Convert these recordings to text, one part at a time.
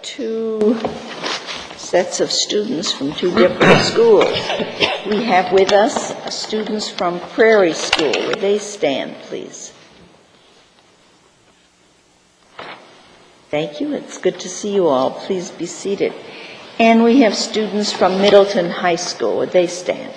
two sets of students from two different schools. We have with us students from Prairie School. Would they stand, please? Thank you. It's good to see you all. Please be seated. And we have students from Middleton High School. Would they stand?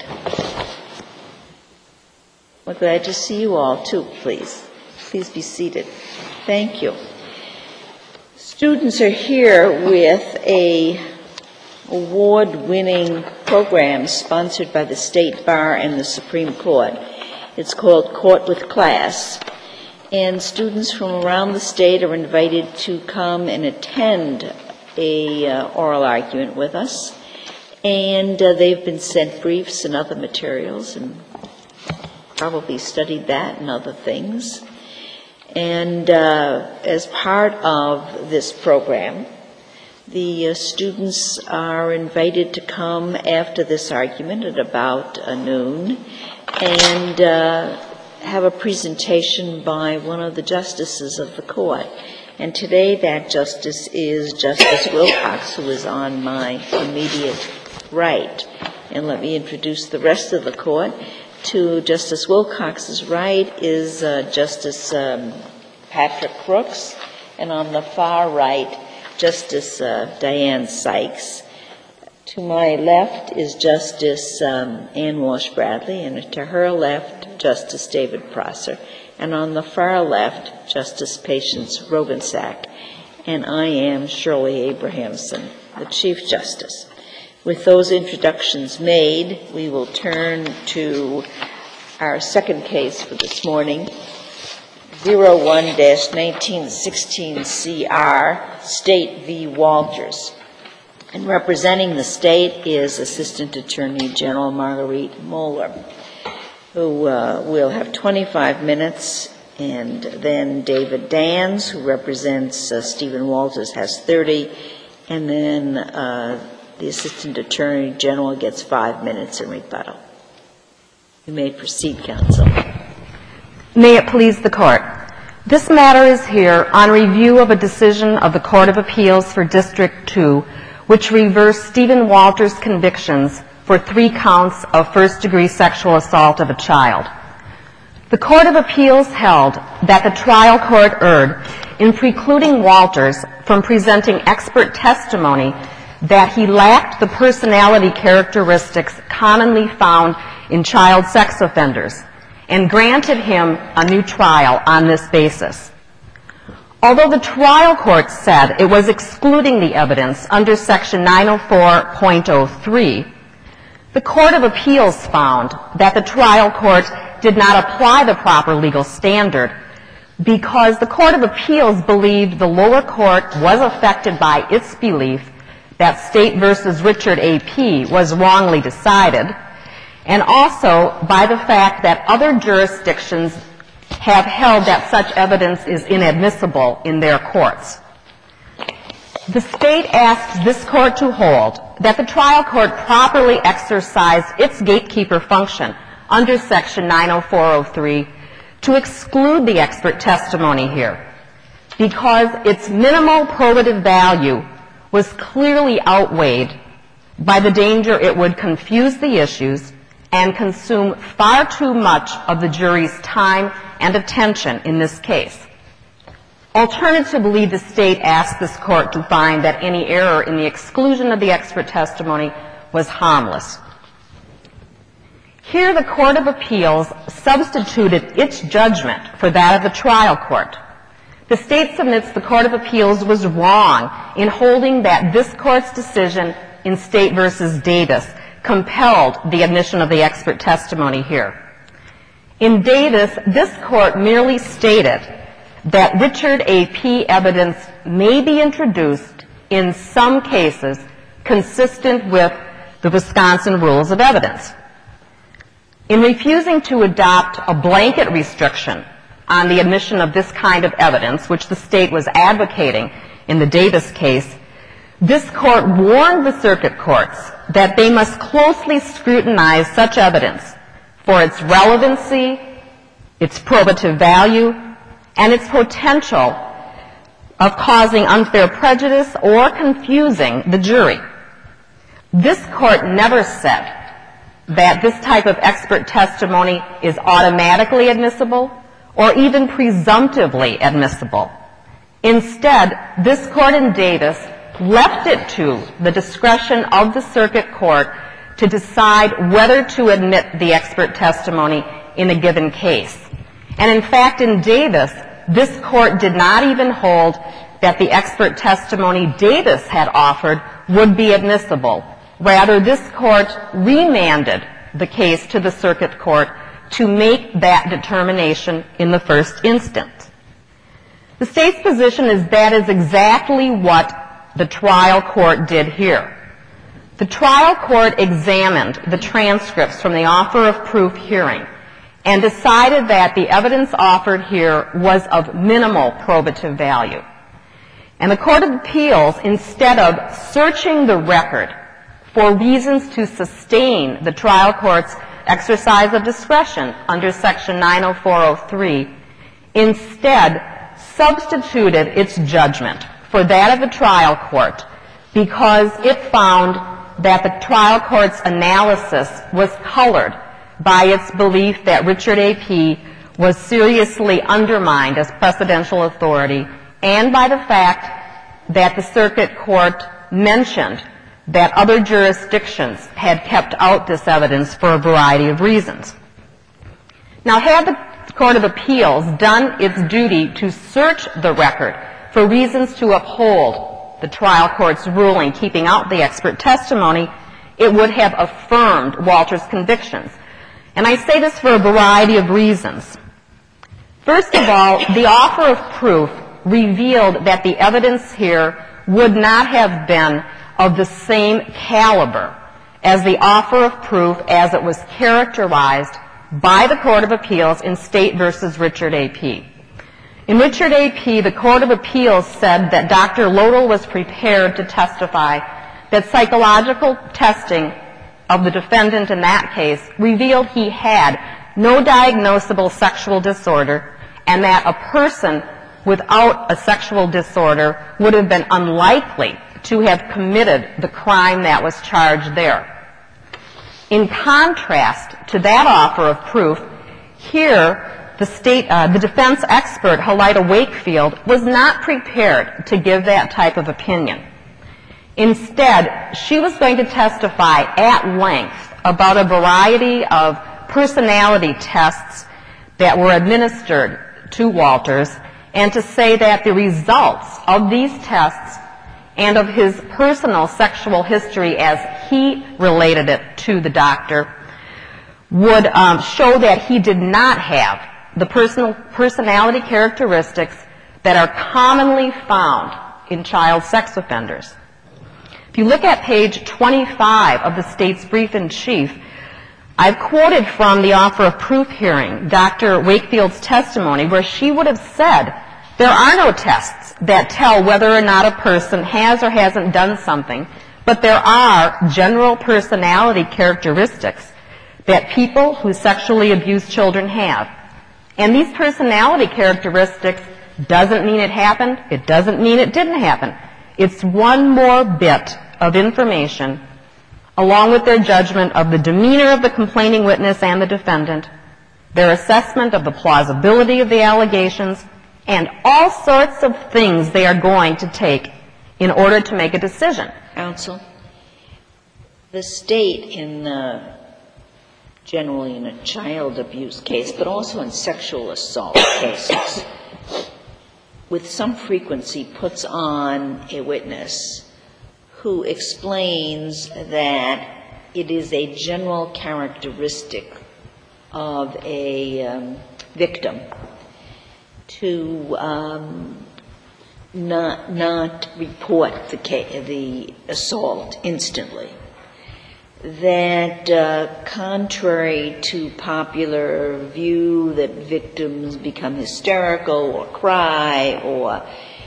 We're glad to see you all, too, please. Please be seated. Thank you. Students are here with a award-winning program sponsored by the State Bar and the Supreme Court. It's called Court with Class. And students from around the state are invited to come and attend a oral argument with us. And they've been sent briefs and other materials and probably studied that and other things. And as part of this program, the students are invited to come after this argument at about noon and have a presentation by one of the justices of the court. And today that justice is Justice Wilcox, who is on my immediate right. And let me introduce the rest of the court. To Justice Wilcox's right is Justice Patrick Crooks, and on the far right, Justice Diane Sykes. To my left is Justice Ann Walsh Bradley, and to her left, Justice David Prosser. And on the far left, Justice Patience Rogensack. And I am Shirley Abrahamson, the Chief Justice. With those introductions made, we will turn to our second case for this morning, 01-1916 CR, State v. Walters. And representing the state is Assistant Attorney General Marguerite Moeller, who will have 25 minutes, and then David Dans, who represents Stephen Walters, has 30, and then the Assistant Attorney General gets 5 minutes in rebuttal. You may proceed, counsel. May it please the Court. This matter is here on review of a decision of the Court of Appeals for District 2, which reversed Stephen Walters' convictions for 3 counts of first-degree sexual assault of a child. The Court of Appeals held that the trial court erred in precluding Walters from presenting expert testimony that he lacked the personality characteristics commonly found in child sex offenders, and granted him a new trial on this basis. Although the trial court said it was excluding the evidence under Section 904.03, the Court of Appeals found that the trial court did not apply the proper legal standard because the Court of Appeals believed the lower court was affected by its belief that State v. Richard A.P. was wrongly decided, and also by the fact that other jurisdictions have held that such evidence is inadmissible in their courts. The state asks this court to hold that the trial court properly exercised its gatekeeper function under Section 904.03 to exclude the expert testimony here because its minimal probative value was clearly outweighed by the danger it would confuse the issues and consume far too much of the jury's time and attention in this case. Alternatively, the state asked this court to find that any error in the exclusion of the expert testimony was harmless. Here, the Court of Appeals substituted its judgment for that of the trial court. The state submits the Court of Appeals was wrong in holding that this court's decision in State v. Davis compelled the admission of the expert testimony here. In Davis, this court merely stated that Richard A.P. evidence may be introduced in some cases consistent with the Wisconsin rules of evidence. In refusing to adopt a blanket restriction on the admission of this kind of evidence, which the state was advocating in the Davis case, this court warned the circuit courts that they must closely scrutinize such evidence for its relevancy, its probative value, and its potential of causing unfair prejudice or confusing the jury. This court never said that this type of expert testimony is automatically admissible or even presumptively admissible. Instead, this court in Davis left it to the discretion of the circuit court to decide whether to admit the expert testimony in a given case. And in fact, in Davis, this court did not even hold that the expert testimony Davis had offered would be admissible. Rather, this court remanded the case to the circuit court to make that determination in the first instance. The state's position is that is exactly what the trial court did here. The trial court examined the transcripts from the offer of proof hearing and decided that the evidence offered here was of minimal probative value. And the Court of Appeals, instead of searching the record for reasons to sustain the trial court's exercise of discretion under Section 90403, instead substituted its judgment for that of the trial court because it found that the trial court's analysis was colored by its belief that Richard A.P. was seriously undermined as precedential authority and by the fact that the circuit court mentioned that other jurisdictions had kept out this evidence for a variety of reasons. Now, had the Court of Appeals done its duty to search the record for reasons to uphold the trial court's ruling keeping out the expert testimony, it would have affirmed Walter's convictions. And I say this for a variety of reasons. First of all, the offer of proof revealed that the evidence here would not have been of the same caliber as the offer of proof as it was characterized by the Court of Appeals in State v. Richard A.P. In Richard A.P., the Court of Appeals said that Dr. Lodel was prepared to testify that psychological testing of the defendant in that case revealed he had no diagnosable sexual disorder and that a person without a sexual disorder would have been unlikely to have committed the crime that was charged there. In contrast to that offer of proof, here the defense expert, Helida Wakefield, was not prepared to give that type of opinion. Instead, she was going to testify at length about a variety of personality tests that were administered to Walters and to say that the results of these tests and of his personal sexual history as he related it to the doctor would show that he did not have the personality characteristics that are commonly found in child sex offenders. If you look at page 25 of the state's brief in chief, I've quoted from the offer of proof hearing Dr. Wakefield's testimony where she would have said there are no tests that tell whether or not a person has or hasn't done something, but there are general personality characteristics that people who sexually abuse children have. And these personality characteristics doesn't mean it happened. It doesn't mean it didn't happen. It's one more bit of information, along with their judgment of the demeanor of the complaining witness and the defendant, their assessment of the plausibility of the allegations, and all sorts of things they are going to take in order to make a decision. Counsel, the state generally in a child abuse case, but also in sexual assault cases, with some frequency puts on a witness who explains that it is a general characteristic of a victim to not report the assault instantly. That contrary to popular view that victims become hysterical or cry or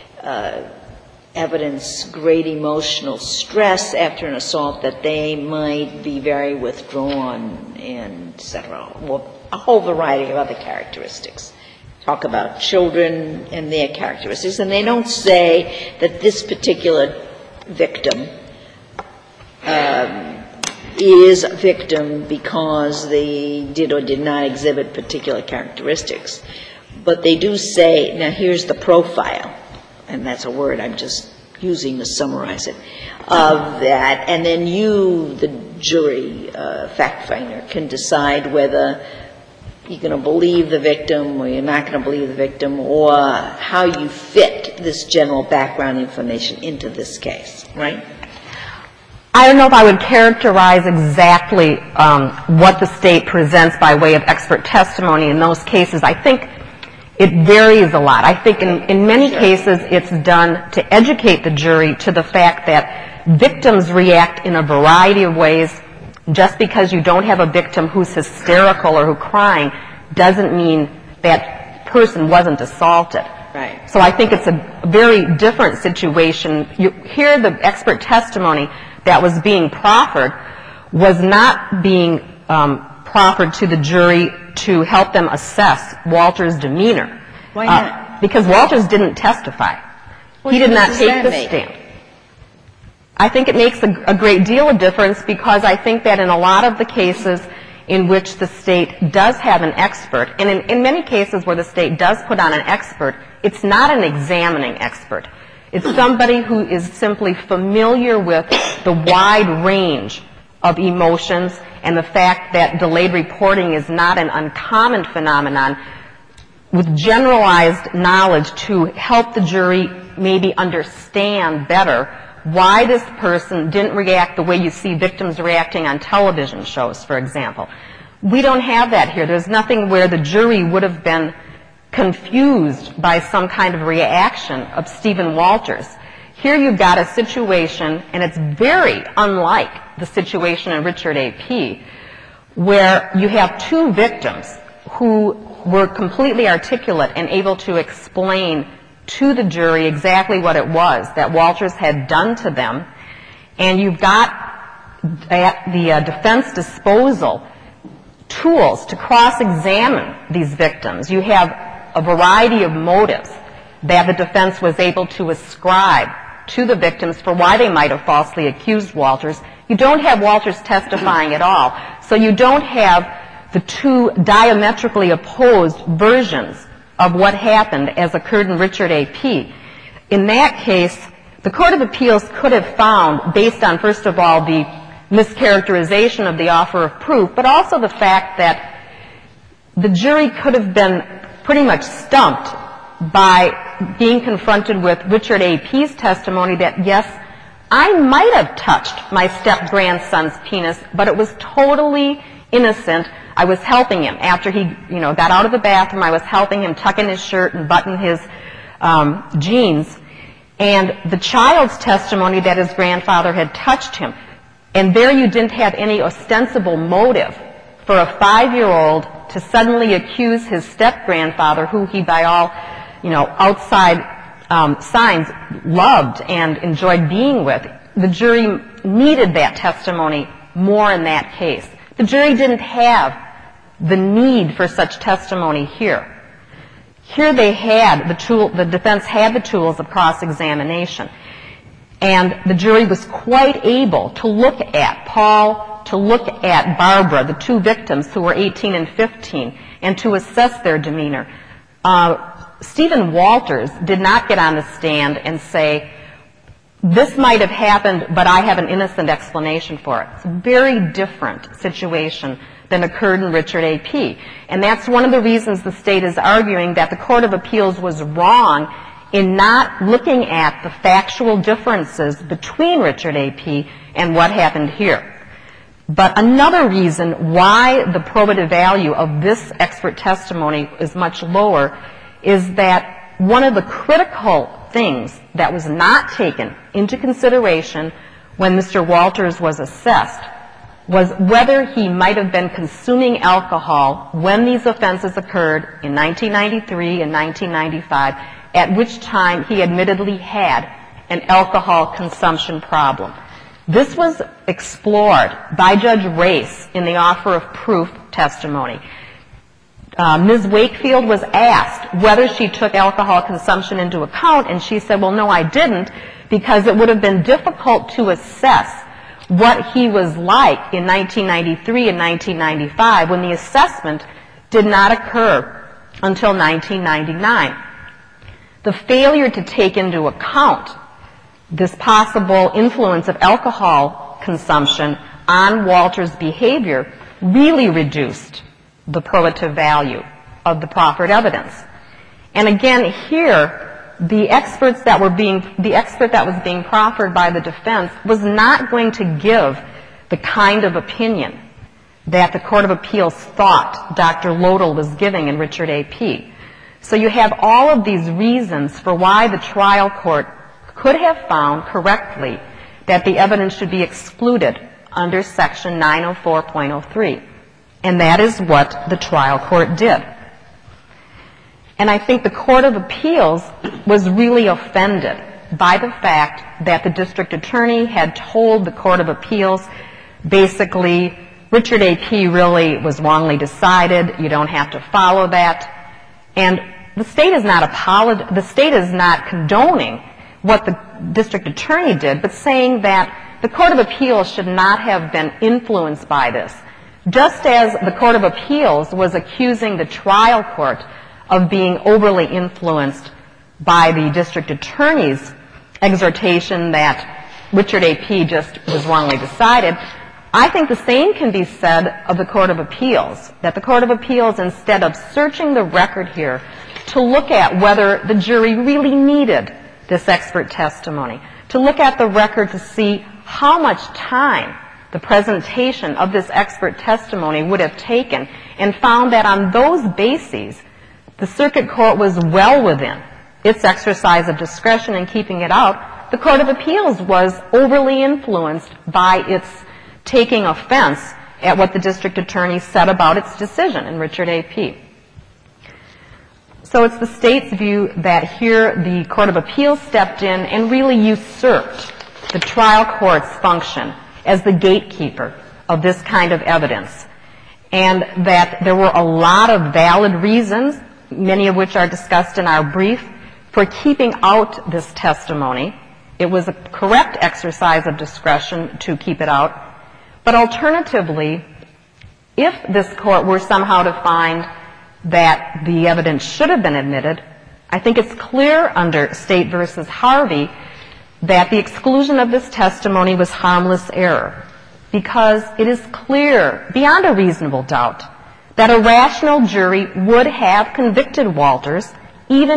evidence great emotional stress after an assault, that they might be very withdrawn and et cetera, or a whole variety of other characteristics. talk about children and their characteristics, and they don't say that this particular victim is a victim because they did or did not exhibit particular characteristics. But they do say, now here's the profile, and that's a word I'm just using to summarize it, of that, and then you, the jury fact finder, can decide whether you're going to believe the victim or you're not going to believe the victim, or how you fit this general background information into this case, right? I don't know if I would characterize exactly what the state presents by way of expert testimony in those cases. I think it varies a lot. I think in many cases it's done to educate the jury to the fact that victims react in a variety of ways. Just because you don't have a victim who's hysterical or who's crying doesn't mean that person wasn't assaulted. Right. So I think it's a very different situation. You hear the expert testimony that was being proffered was not being proffered to the jury to help them assess Walter's demeanor. Why not? Because Walters didn't testify. He did not take the stand. I think it makes a great deal of difference because I think that in a lot of the cases in which the state does have an expert, and in many cases where the state does put on an expert, it's not an examining expert. It's somebody who is simply familiar with the wide range of emotions and the fact that delayed reporting is not an uncommon phenomenon, with generalized knowledge to help the jury maybe understand better why this person didn't react the way you see victims reacting on television shows, for example. We don't have that here. There's nothing where the jury would have been confused by some kind of reaction of Stephen Walters. Here you've got a situation, and it's very unlike the situation in Richard A.P., where you have two victims who were completely articulate and able to explain to the jury exactly what it was that Walters had done to them, and you've got at the defense disposal tools to cross-examine these victims. You have a variety of motives that the defense was able to ascribe to the victims for why they might have falsely accused Walters. You don't have Walters testifying at all, so you don't have the two diametrically opposed versions of what happened as occurred in Richard A.P. In that case, the Court of Appeals could have found, based on, first of all, the mischaracterization of the offer of proof, but also the fact that the jury could have been pretty much stumped by being confronted with Richard A.P.'s testimony that, yes, I might have touched my step-grandson's penis, but it was totally innocent. I was helping him. After he, got out of the bathroom, I was helping him tuck in his shirt and button his jeans. And the child's testimony that his grandfather had touched him. And there you didn't have any ostensible motive for a 5-year-old to suddenly accuse his step-grandfather, who he by all, outside signs loved and enjoyed being with. The jury needed that testimony more in that case. The jury didn't have the need for such testimony here. Here they had the defense had the tools of cross-examination. And the jury was quite able to look at Paul, to look at Barbara, the two victims who were 18 and 15, and to assess their demeanor. Stephen Walters did not get on the stand and say, this might have happened, but I have an innocent explanation for it. It's a very different situation than occurred in Richard A.P. And that's one of the reasons the state is arguing that the Court of Appeals was wrong in not looking at the factual differences between Richard A.P. and what happened here. But another reason why the probative value of this expert testimony is much lower is that one of the critical things that was not taken into consideration when Mr. Walters was assessed was whether he might have been consuming alcohol when these offenses occurred in 1993 and 1995, at which time he admittedly had an alcohol consumption problem. This was explored by Judge Race in the offer of proof testimony. Ms. Wakefield was asked whether she took alcohol consumption into account, and she said, well, no, I didn't, because it would have been difficult to assess what he was like in 1993 and 1995 when the assessment did not occur until 1999. The failure to take into account this possible influence of alcohol consumption on Walter's behavior really reduced the probative value of the proffered evidence. And again, here, the expert that was being proffered by the defense was not going to give the kind of opinion that the Court of Appeals thought Dr. Lodel was giving in Richard A. P. So you have all of these reasons for why the trial court could have found correctly that the evidence should be excluded under Section 904.03. And that is what the trial court did. And I think the Court of Appeals was really offended by the fact that the district attorney had told the Court of Appeals, basically, Richard A. P. really was wrongly decided, you don't have to follow that. And the state is not condoning what the district attorney did, but saying that the Court of Appeals should not have been influenced by this. Just as the Court of Appeals was accusing the trial court of being overly influenced by the district attorney's exhortation that Richard A. P. just was wrongly decided, I think the same can be said of the Court of Appeals, that the Court of Appeals, instead of searching the record here to look at whether the jury really needed this expert testimony, to look at the record to see how much time the presentation of this expert testimony would have taken, and found that on those bases, the circuit court was well within its exercise of discretion in keeping it out. The Court of Appeals was overly influenced by its taking offense at what the district attorney said about its decision in Richard A. P. So it's the state's view that here the Court of Appeals stepped in and really usurped the trial court's function as the gatekeeper of this kind of evidence, and that there were a lot of valid reasons, many of which are discussed in our brief, for keeping out this testimony. It was a correct exercise of discretion to keep it out. But alternatively, if this court were somehow to find that the evidence should have been admitted, I think it's clear under State v. Harvey that the exclusion of this testimony was harmless error, because it is clear, beyond a reasonable doubt, that a rational jury would have convicted Walters even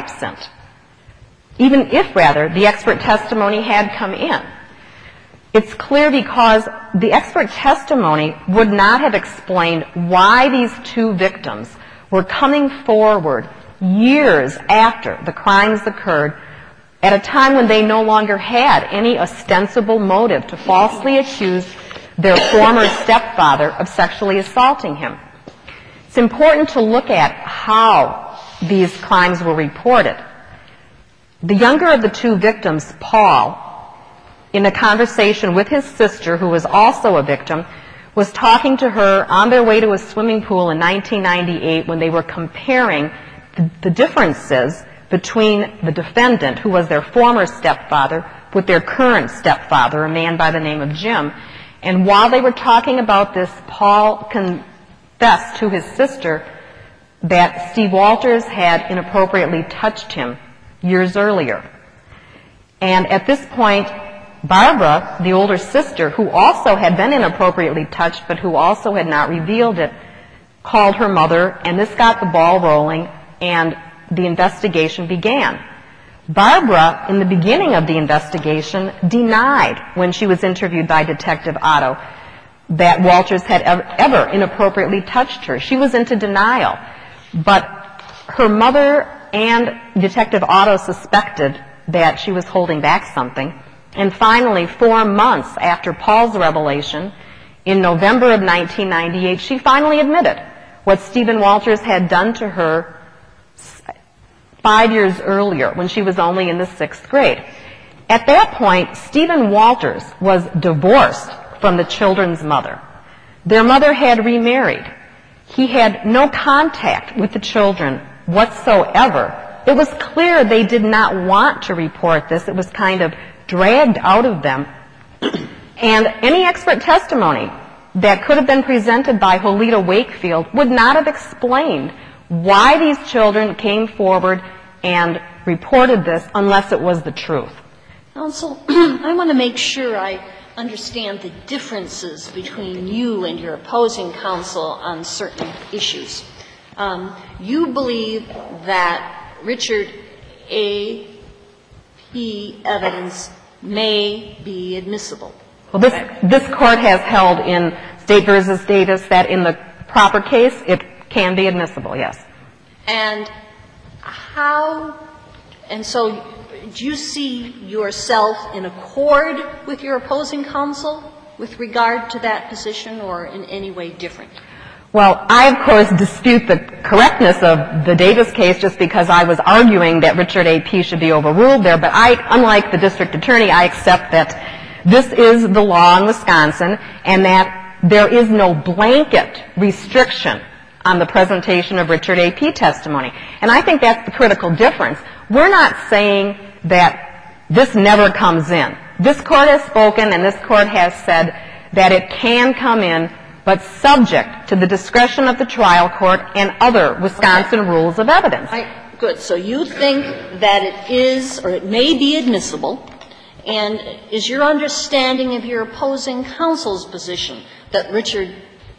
if the expert testimony had come in. It's clear because the expert testimony would not have explained why these two victims were coming forward years after the crimes occurred, at a time when they no longer had any ostensible motive to falsely accuse their former stepfather of sexually assaulting him. It's important to look at how these crimes were reported. The younger of the two victims, Paul, in a conversation with his sister, who was also a victim, was talking to her on their way to a swimming pool in 1998 when they were comparing the differences between the defendant, who was their former stepfather, with their current stepfather, a man by the name of Jim. And while they were talking about this, Paul confessed to his sister that Steve Walters had inappropriately touched him years earlier. And at this point, Barbara, the older sister, who also had been inappropriately touched but who also had not revealed it, called her mother, and this got the ball rolling, and the investigation began. Barbara, in the beginning of the investigation, denied, when she was interviewed by Detective Otto, that Walters had ever inappropriately touched her. She was into denial. But her mother and Detective Otto suspected that she was holding back something. And finally, 4 months after Paul's revelation, in November of 1998, she finally admitted what Stephen Walters had done to her 5 years earlier, when she was only in the 6th grade. At that point, Stephen Walters was divorced from the children's mother. Their mother had remarried. He had no contact with the children whatsoever. It was clear they did not want to report this. It was kind of dragged out of them. And any expert testimony that could have been presented by Holita Wakefield would not have explained why these children came forward and reported this unless it was the truth. Counsel, I want to make sure I understand the differences between you and your opposing counsel on certain issues. You believe that Richard A.P. evidence may be admissible. Well, this court has held in State v. Davis that in the proper case it can be admissible, yes. And so do you see yourself in accord with your opposing counsel with regard to that position or in any way different? Well, I, of course, dispute the correctness of the Davis case just because I was arguing that Richard A.P. should be overruled there. But unlike the district attorney, I accept that this is the law in Wisconsin and that there is no blanket restriction on the presentation of Richard A.P. testimony. And I think that's the critical difference. We're not saying that this never comes in. This court has spoken and this court has said that it can come in, but subject to the discretion of the trial court and other Wisconsin rules of evidence. Good. So you think that it is or it may be admissible, and is your understanding of your opposing counsel's position that Richard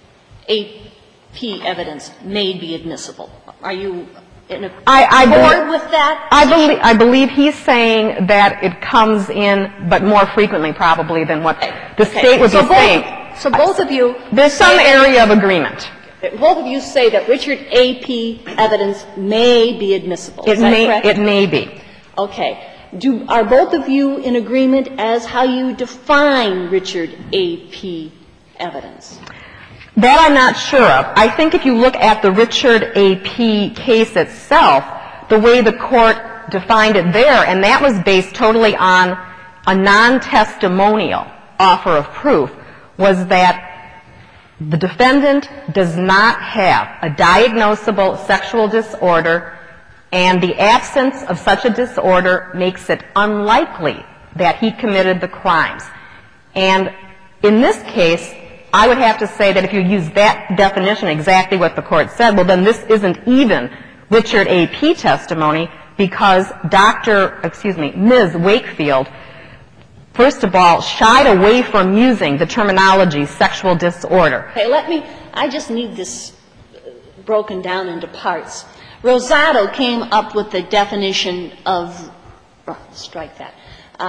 A.P. evidence may be admissible? Are you in accord with that? I believe he's saying that it comes in, but more frequently probably than what the State would be saying. So both of you... There's some area of agreement. Both of you say that Richard A.P. evidence may be admissible. Is that correct? It may be. Okay. Are both of you in agreement as how you define Richard A.P. evidence? That I'm not sure of. I think if you look at the Richard A.P. case itself, the way the court defined it there, and that was based totally on a non-testimonial offer of proof, was that the defendant does not have a diagnosable sexual disorder, and the absence of such a disorder makes it unlikely that he committed the crimes. And in this case, I would have to say that if you use that definition, exactly what the court said, well, then this isn't even Richard A.P. testimony because Ms. Wakefield, first of all, shied away from using the terminology sexual disorder. Okay, I just need this broken down into parts. Rosado came up with the definition of, strike that.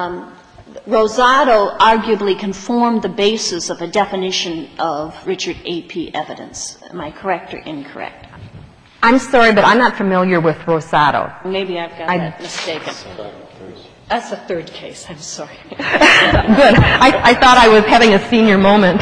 Rosado arguably conformed the basis of a definition of Richard A.P. evidence. Am I correct or incorrect? I'm sorry, but I'm not familiar with Rosado. Maybe I've got that mistaken. That's the third case. I'm sorry. Good. I thought I was having a senior moment.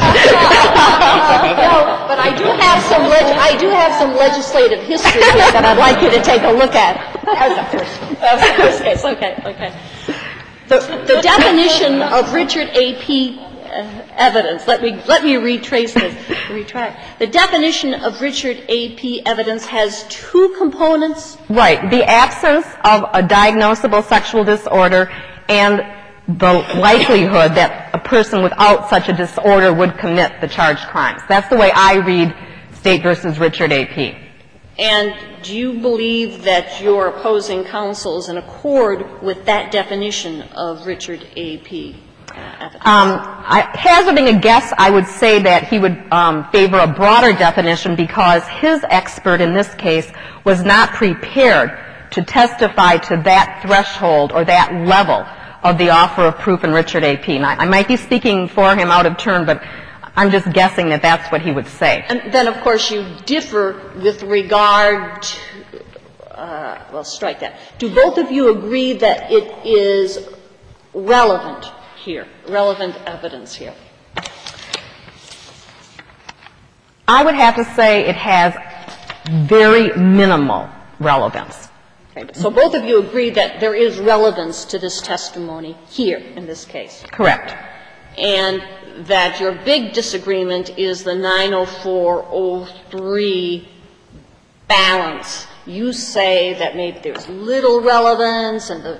No, but I do have some legislative history here that I'd like you to take a look at. That was the first case. Okay. The definition of Richard A.P. evidence, let me retrace this, retract. The definition of Richard A.P. evidence has two components. Right. The absence of a diagnosable sexual disorder and the likelihood that a person without such a disorder would commit the charged crimes. That's the way I read State versus Richard A.P. And do you believe that your opposing counsel is in accord with that definition of Richard A.P. evidence? Hazarding a guess, I would say that he would favor a broader definition because his expert in this case was not prepared to testify to that threshold or that level of the offer of proof in Richard A.P. I might be speaking for him out of turn, but I'm just guessing that that's what he would say. And then, of course, you differ with regard to, strike that. Do both of you agree that it is relevant here, relevant evidence here? I would have to say it has very minimal relevance. Okay. So both of you agree that there is relevance to this testimony here in this case? Correct. And that your big disagreement is the 904-03 balance. You say that maybe there's little relevance and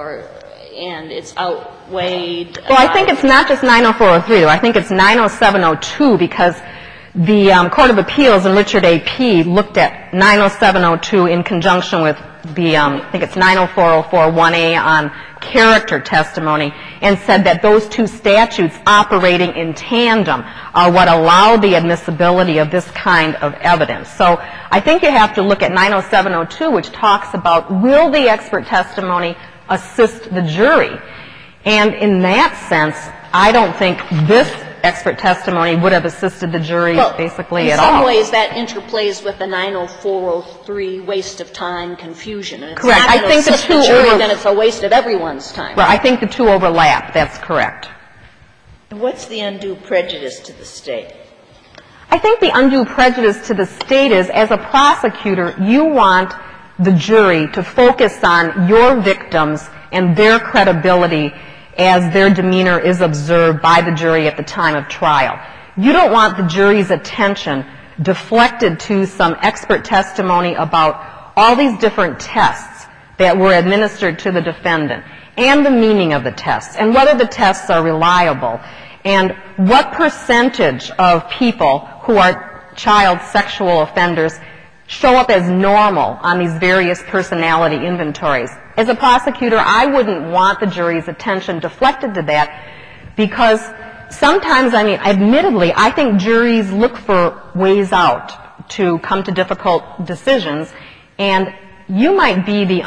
it's outweighed. Well, I think it's not just 904-03, though. I think it's 907-02 because the Court of Appeals and Richard A.P. looked at 907-02 in conjunction with the, I think it's 904-04-1A on character testimony, and said that those two statutes operating in tandem are what allow the admissibility of this kind of evidence. So I think you have to look at 907-02, which talks about will the expert testimony assist the jury. And in that sense, I don't think this expert testimony would have assisted the jury basically at all. In some ways, that interplays with the 904-03 waste of time confusion. And it's correct. Not I think the two then it's a waste of everyone's time. Right. I think the two overlap. That's correct. And what's the undue prejudice to the state? I think the undue prejudice to the state is, as a prosecutor, you want the jury to focus on your victims and their credibility as their demeanor is observed by the jury at the time of trial. You don't want the jury's attention deflected to some expert testimony about all these different tests that were administered to the defendant and the meaning of the tests and whether the tests are reliable and what percentage of people who are child sexual offenders show up as normal on these various personality inventories. As a prosecutor, I wouldn't want the jury's attention deflected to that because sometimes, admittedly, I think juries look for ways out to come to difficult decisions, and you might be the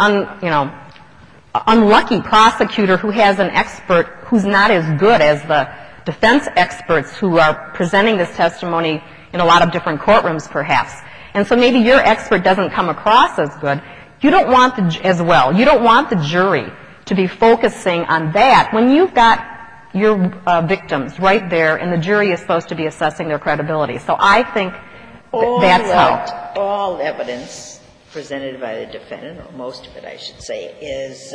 unlucky prosecutor who has an expert who's not as good as the defense experts who are presenting this testimony in a lot of different courtrooms, perhaps. And so maybe your expert doesn't come across as good. You don't want you don't want the jury to be focusing on that when you've got your victims right there and the jury is supposed to be assessing their credibility. So I think that's how. All evidence presented by the defendant, or most of it I should say, is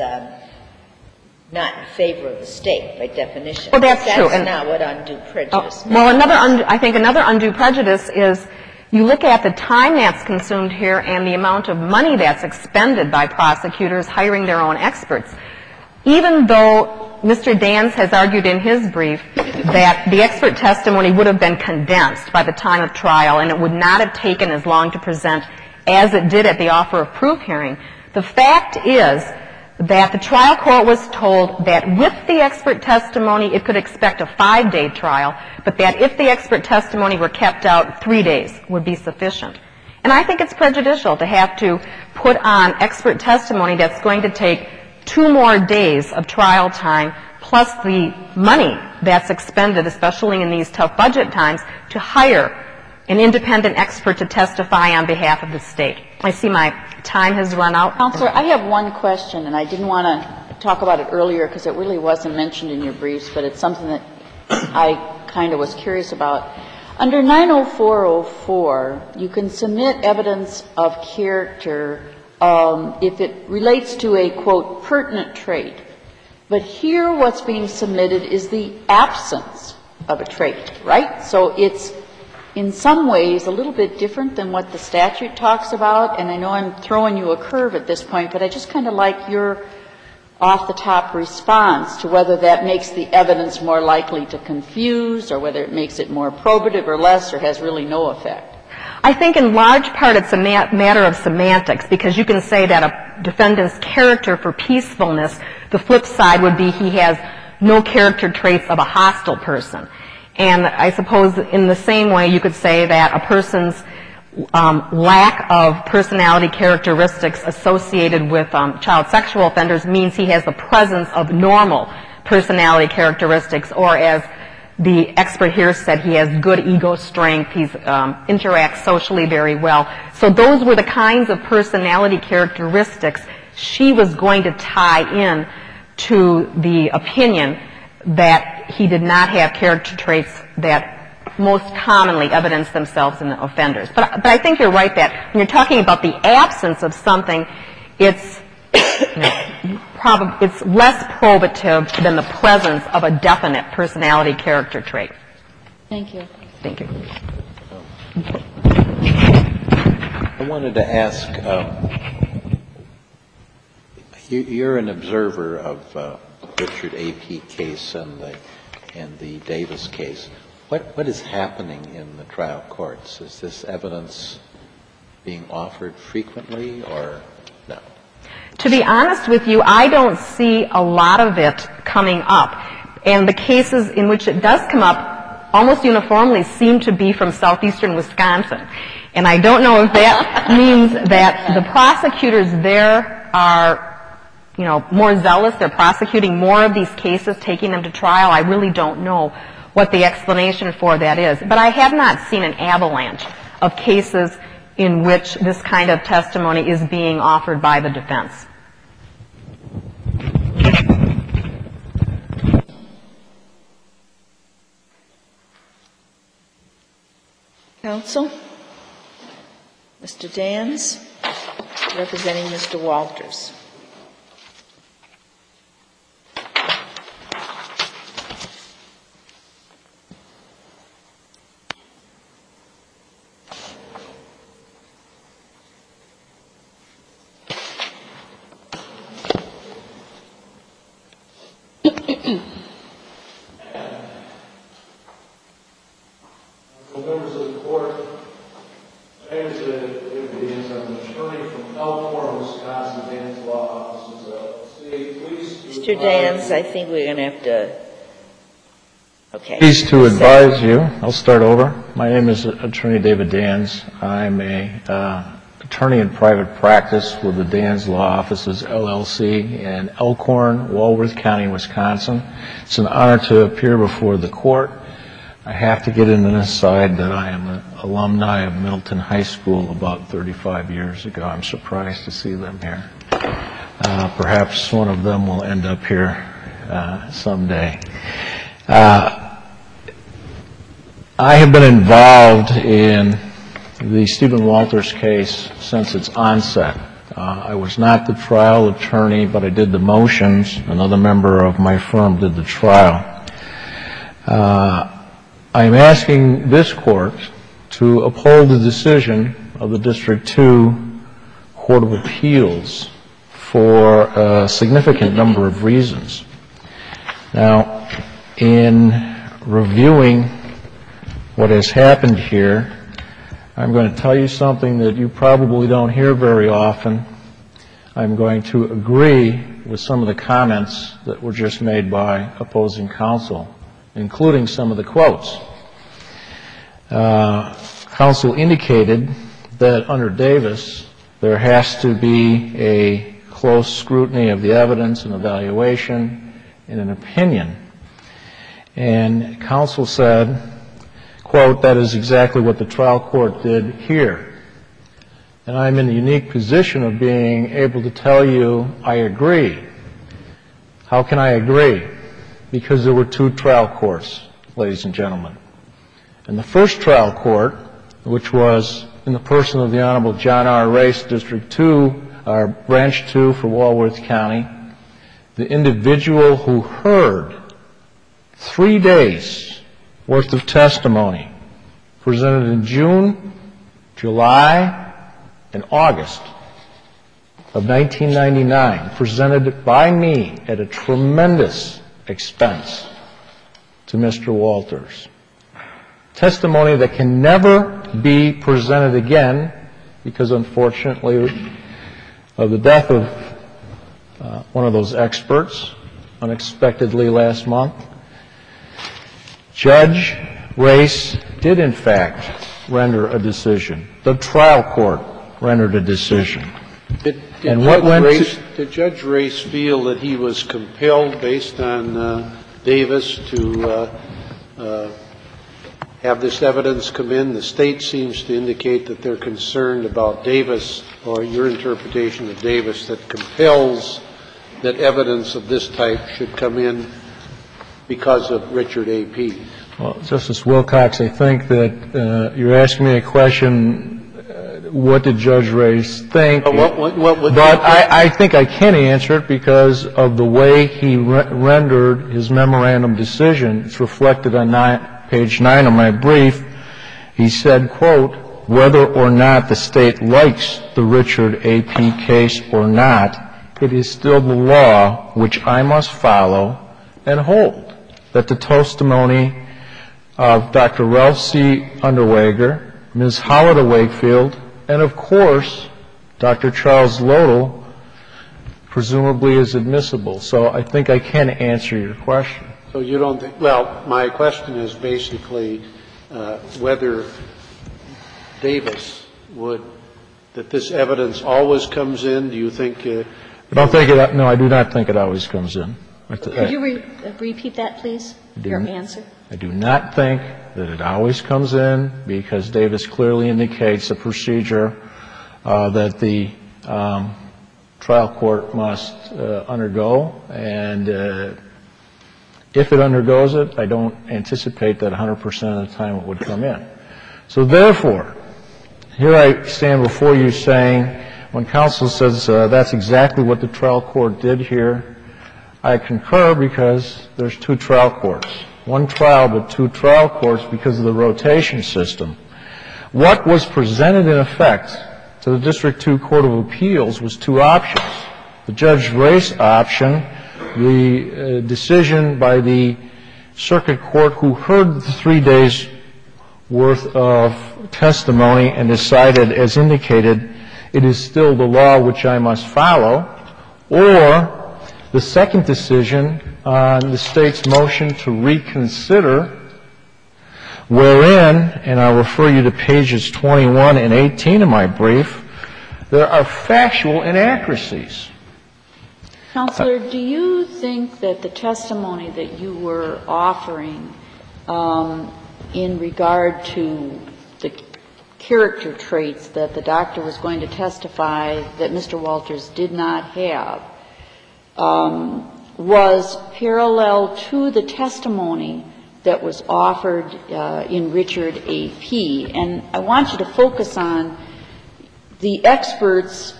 not in favor of the state by definition. Well, that's true. That's not what undue prejudice means. Well, I think another undue prejudice is you look at the time that's consumed here and the amount of money that's expended by prosecutors hiring their own experts. Even though Mr. Dans has argued in his brief that the expert testimony would have been condensed by the time of trial and it would not have taken as long to present as it did at the offer of proof hearing, the fact is that the trial court was told that with the expert testimony it could expect a 5-day trial, but that if the expert testimony were kept out, 3 days would be sufficient. And I think it's prejudicial to have to put on expert testimony that's going to take 2 more days of trial time plus the money that's expended, especially in these tough budget times, to hire an independent expert to testify on behalf of the state. I see my time has run out. Counselor, I have one question, and I didn't want to talk about it earlier because it really wasn't mentioned in your briefs, but it's something that I kind of was curious about. Under 904-04, you can submit evidence of character if it relates to a, quote, pertinent trait. But here what's being submitted is the absence of a trait, right? So it's in some ways a little bit different than what the statute talks about, and I know I'm throwing you a curve at this point, but I just kind of like your off-the-top response to whether that makes the evidence more likely to confuse or whether it makes it more probative or less or has really no effect. I think in large part it's a matter of semantics because you can say that a defendant's character for peacefulness, the flip side would be he has no character traits of a hostile person. And I suppose in the same way you could say that a person's lack of personality characteristics associated with child sexual offenders means he has the presence of normal personality characteristics, or as the expert here said, he has good ego strength, he interacts socially very well. So those were the kinds of personality characteristics she was going to tie in to the opinion that he did not have character traits that most commonly evidence themselves in the offenders. But I think you're right that when you're talking about the absence of something, it's it's less probative than the presence of a definite personality character trait. Thank you. Thank you. I wanted to ask, you're an observer of Richard A.P. case and the Davis case. What is happening in the trial courts? Is this evidence being offered frequently or no? To be honest with you, I don't see a lot of it coming up. And the cases in which it does come up almost uniformly seem to be from southeastern Wisconsin. And I don't know if that means that the prosecutors there are, more zealous. They're prosecuting more of these cases, taking them to trial. I really don't know what the explanation for that is. But I have not seen an avalanche of cases in which this kind of testimony is being offered by the defense. Counsel? Mr. Dans, representing Mr. Walters. Members of the court, my name is David Dans. I'm an attorney from Elkhorn, Wisconsin, Dans Law Offices, LLC. Mr. Dans, I think we're going to have to. Okay. Pleased to advise you. I'll start over. My name is Attorney David Dans. I'm a attorney in private practice with the Dans Law Offices, LLC, in Elkhorn, Walworth County, Wisconsin. It's an honor to appear before the court. I have to get in an aside that I am an alumni of Middleton High School about 35 years ago. I'm surprised to see them here. Perhaps one of them will end up here someday. I have been involved in the Stephen Walters case since its onset. I was not the trial attorney, but I did the motions. Another member of my firm did the trial. I am asking this court to uphold the decision of the District 2 Court of Appeals for a significant number of reasons. Now, in reviewing what has happened here, I'm going to tell you something that you probably don't hear very often. I'm going to agree with some of the comments that were just made by opposing counsel, including some of the quotes. Counsel indicated that under Davis, there has to be a close scrutiny of the evidence and evaluation and an opinion. And counsel said, quote, that is exactly what the trial court did here. And I'm in the unique position of being able to tell you I agree. How can I agree? Because there were two trial courts, ladies and gentlemen. And the first trial court, which was in the person of the Honorable John R. Race, District 2, or Branch 2 for Walworth County, the individual who heard 3 days worth of testimony presented in June, July, and August of 1999, presented by me at a tremendous expense to Mr. Walters. Testimony that can never be presented again because, unfortunately, of the death of one of those experts unexpectedly last month. Judge Race did, in fact, render a decision. The trial court rendered a decision. Did Judge Race feel that he was compelled, based on Davis, to have this evidence come in? The state seems to indicate that they're concerned about Davis, or your interpretation of Davis, that compels that evidence of this type should come in because of Richard A.P. Well, Justice Wilcox, I think that you're asking me a question what did Judge Race think? What would But I think I can answer it because of the way he rendered his memorandum decision. It's reflected on page 9 of my brief. He said, quote, whether or not the state likes the Richard A.P. case or not, it is still the law which I must follow and hold, that the testimony of Dr. Ralph C. Underweger, Ms. Howard of Wakefield, and of course, Dr. Charles Lodel, presumably is admissible. So I think I can answer your question. So you don't think, well, my question is basically whether Davis would, that this evidence always comes in. Do you think? No, I do not think it always comes in. Could you repeat that, please, your answer? I do not think that it always comes in because Davis clearly indicates a procedure that the trial court must undergo, and if it undergoes it, I don't anticipate that 100% of the time it would come in. So therefore, here I stand before you saying, when counsel says that's exactly what the trial court did here, I concur because there's two trial courts. One trial, but two trial courts because of the rotation system. What was presented in effect to the District 2 Court of Appeals was two options. The Judge Race option, the decision by the circuit court who heard the 3 days' worth of testimony and decided, as indicated, it is still the law which I must follow, or the second decision on the State's motion to reconsider, wherein, and I'll refer you to pages 21 and 18 of my brief, there are factual inaccuracies. Counselor, do you think that the testimony that you were offering in regard to the character traits that the doctor was going to testify that Mr. Walters did not have was parallel to the testimony that was offered in Richard A.P.? And I want you to focus on the expert's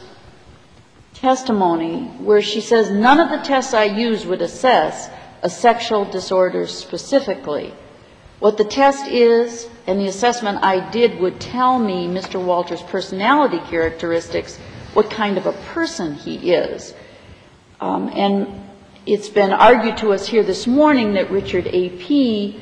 testimony where she says none of the tests I used would assess a sexual disorder specifically. What the test is and the assessment I did would tell me Mr. Walters' personality characteristics, what kind of a person he is. And it's been argued to us here this morning that Richard A.P.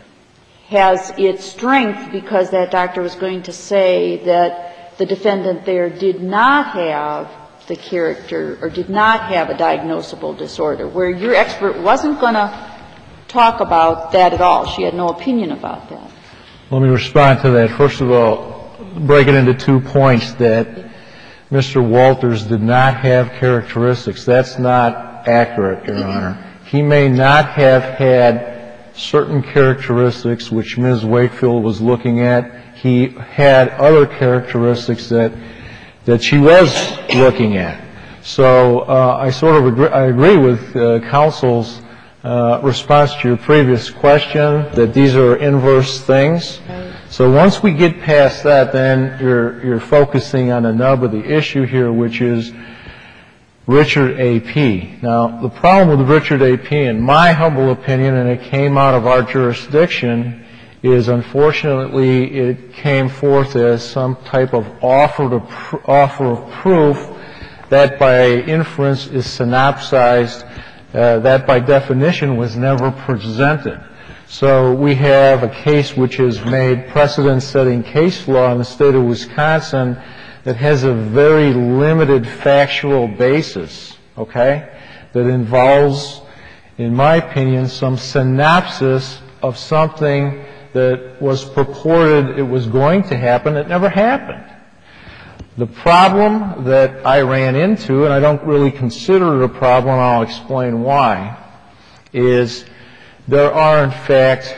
has its strength because that doctor was going to say that the defendant there did not have the character or did not have a diagnosable disorder, where your expert wasn't going to talk about that at all. She had no opinion about that. Let me respond to that. First of all, break it into 2 points that Mr. Walters did not have characteristics. That's not accurate, Your Honor. He may not have had certain characteristics which Ms. Wakefield was looking at. He had other characteristics that she was looking at. So I agree with counsel's response to your previous question that these are inverse things. So once we get past that, then you're focusing on the nub of the issue here, which is Richard A.P. Now, the problem with Richard A.P., in my humble opinion, and it came out of our jurisdiction, is unfortunately it came forth as some type of offer of proof that by inference is synopsized, that by definition was never presented. So we have a case which has made precedent-setting case law in the state of Wisconsin that has a very limited factual basis, okay, that involves, in my opinion, some synopsis of something that was purported it was going to happen. It never happened. The problem that I ran into, and I don't really consider it a problem, and I'll explain why, is there are, in fact,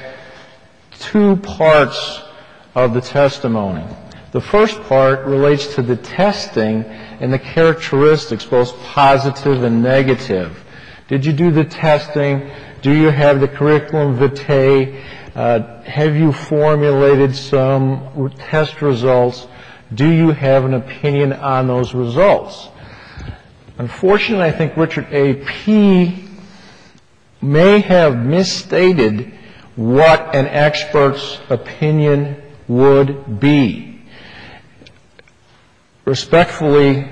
2 parts of the testimony. The first part relates to the testing and the characteristics, both positive and negative. Did you do the testing? Do you have the curriculum vitae? Have you formulated some test results? do you have an opinion on those results? Unfortunately, I think Richard A.P. may have misstated what an expert's opinion would be. Respectfully,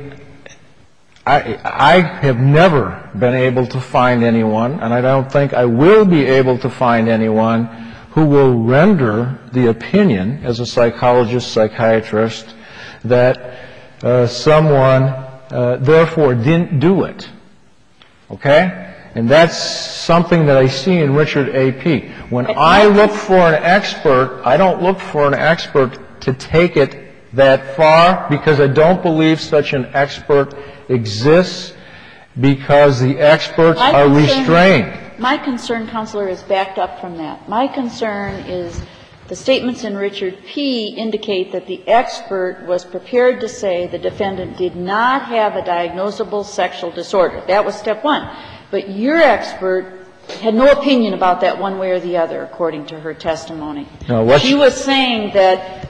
I have never been able to find anyone, and I don't think I will be able to find anyone who will render the opinion as a psychologist, psychiatrist, that someone therefore didn't do it. Okay? And that's something that I see in Richard A.P. When I look for an expert, I don't look for an expert to take it that far, because I don't believe such an expert exists, because the experts are restrained. My concern, Counselor, is backed up from that. My concern is the statements in Richard P. indicate that the expert was prepared to say the defendant did not have a diagnosable sexual disorder. That was step one. But your expert had no opinion about that one way or the other, according to her testimony. No, she was saying that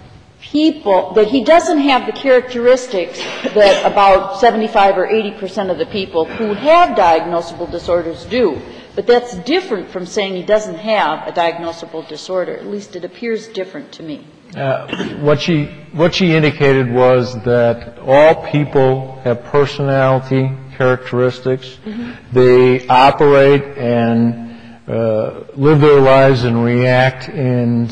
that he doesn't have the characteristics that about 75 or 80% of the people who have diagnosable disorders do. But that's different from saying he doesn't have a diagnosable disorder. At least it appears different to me. What she indicated was that all people have personality characteristics. Mm-hmm. They operate and live their lives and react in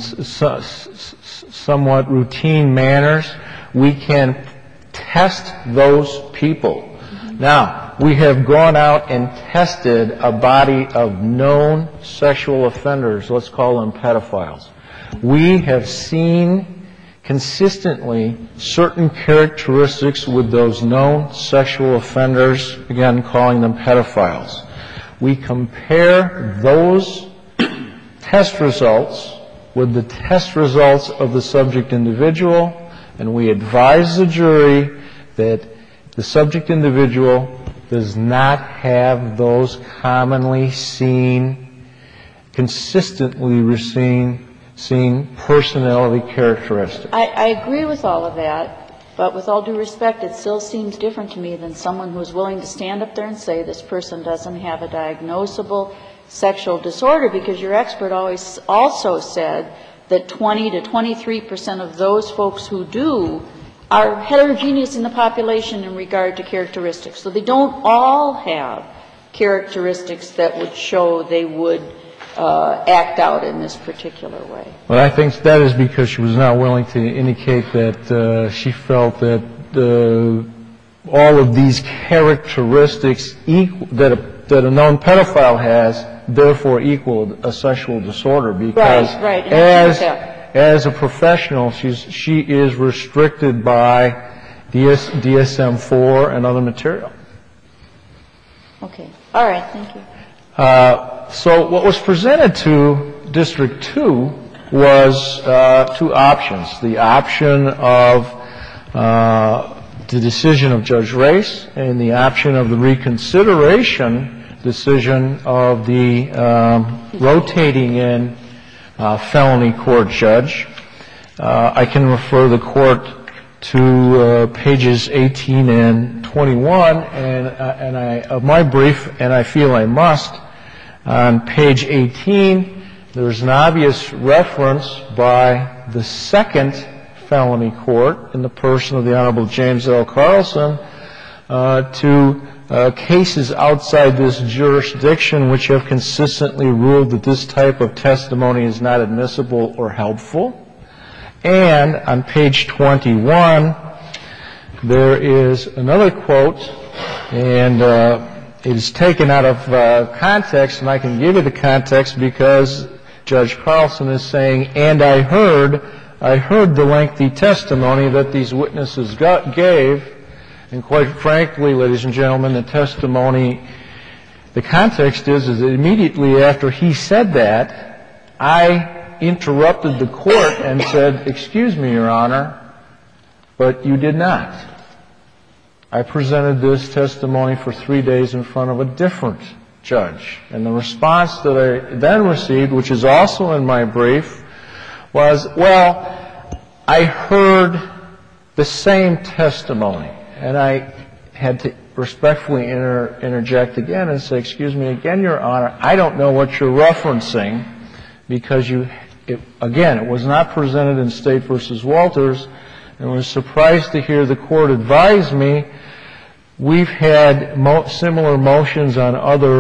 somewhat routine manners. We can test those people. Mm-hmm. Now, we have gone out and tested a body of known sexual offenders. Let's call them pedophiles. We have seen consistently certain characteristics with those known sexual offenders, again, calling them pedophiles. We compare those test results with the test results of the subject individual, and we advise the jury that the subject individual does not have those commonly seen, consistently seen personality characteristics. I agree with all of that, but with all due respect, it still seems different to me than someone who's willing to stand up there and say this person doesn't have a diagnosable sexual disorder, because your expert always also said that 20 to 23% of those folks who do are heterogeneous in the population in regard to characteristics. So they don't all have characteristics that would show they would act out in this particular way. Well, I think that is because she was not willing to indicate that she felt that all of these characteristics that a known pedophile has therefore equaled a sexual disorder, because as a professional, she is restricted by DSM-4 and other material. Okay. All right. Thank you. So what was presented to District 2 was two options. The option of the decision of Judge Race and the option of the reconsideration decision of the rotating in felony court judge. I can refer the court to pages 18 and 21 of my brief, and I feel I must. On page 18, there's an obvious reference by the second felony court in the person of the Honorable James L. Carlson to cases outside this jurisdiction which have consistently ruled that this type of testimony is not admissible or helpful. And on page 21, there is another quote, and it is taken out of context, and I can give you the context because Judge Carlson is saying, and I heard the lengthy testimony that these witnesses gave. And quite frankly, ladies and gentlemen, the context is that immediately after he said that, I interrupted the court and said, "Excuse me, Your Honor, but you did not. I presented this testimony for 3 days in front of a different judge." And the response that I then received, which is also in my brief, was, "Well, I heard the same testimony. And I had to respectfully interject again and say, excuse me again, Your Honor, I don't know what you're referencing because it was not presented in State v. Walters, and was surprised to hear the court advise me we've had similar motions on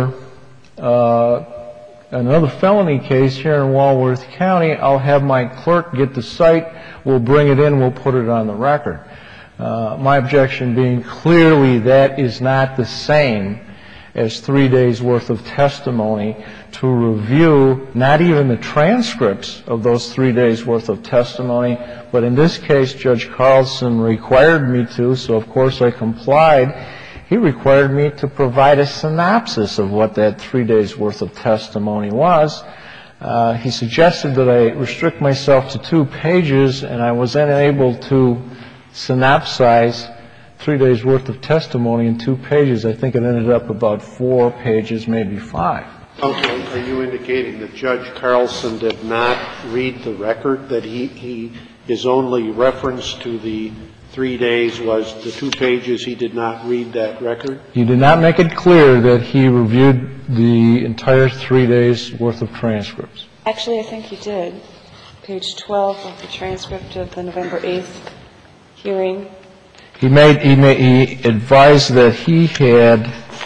another felony case here in Walworth County. I'll have my clerk get the cite, we'll bring it in, we'll put it on the record. My objection being clearly that is not the same as 3 days' worth of testimony to review not even the transcripts of those 3 days' worth of testimony, but in this case, Judge Carlson required me to, so of course I complied. He required me to provide a synopsis of what that 3 days' worth of testimony was. He suggested that I restrict myself to 2 pages, and I was then able to synopsize 3 days' worth of testimony in 2 pages. I think it ended up about 4 pages, maybe 5. Okay. Are you indicating that Judge Carlson did not read the record, that his only reference to the 3 days was the 2 pages, he did not read that record? He did not make it clear that he reviewed the entire 3 days' worth of transcripts. Actually, I think he did. Page 12 of the transcript of the November 8th hearing. He advised that he had.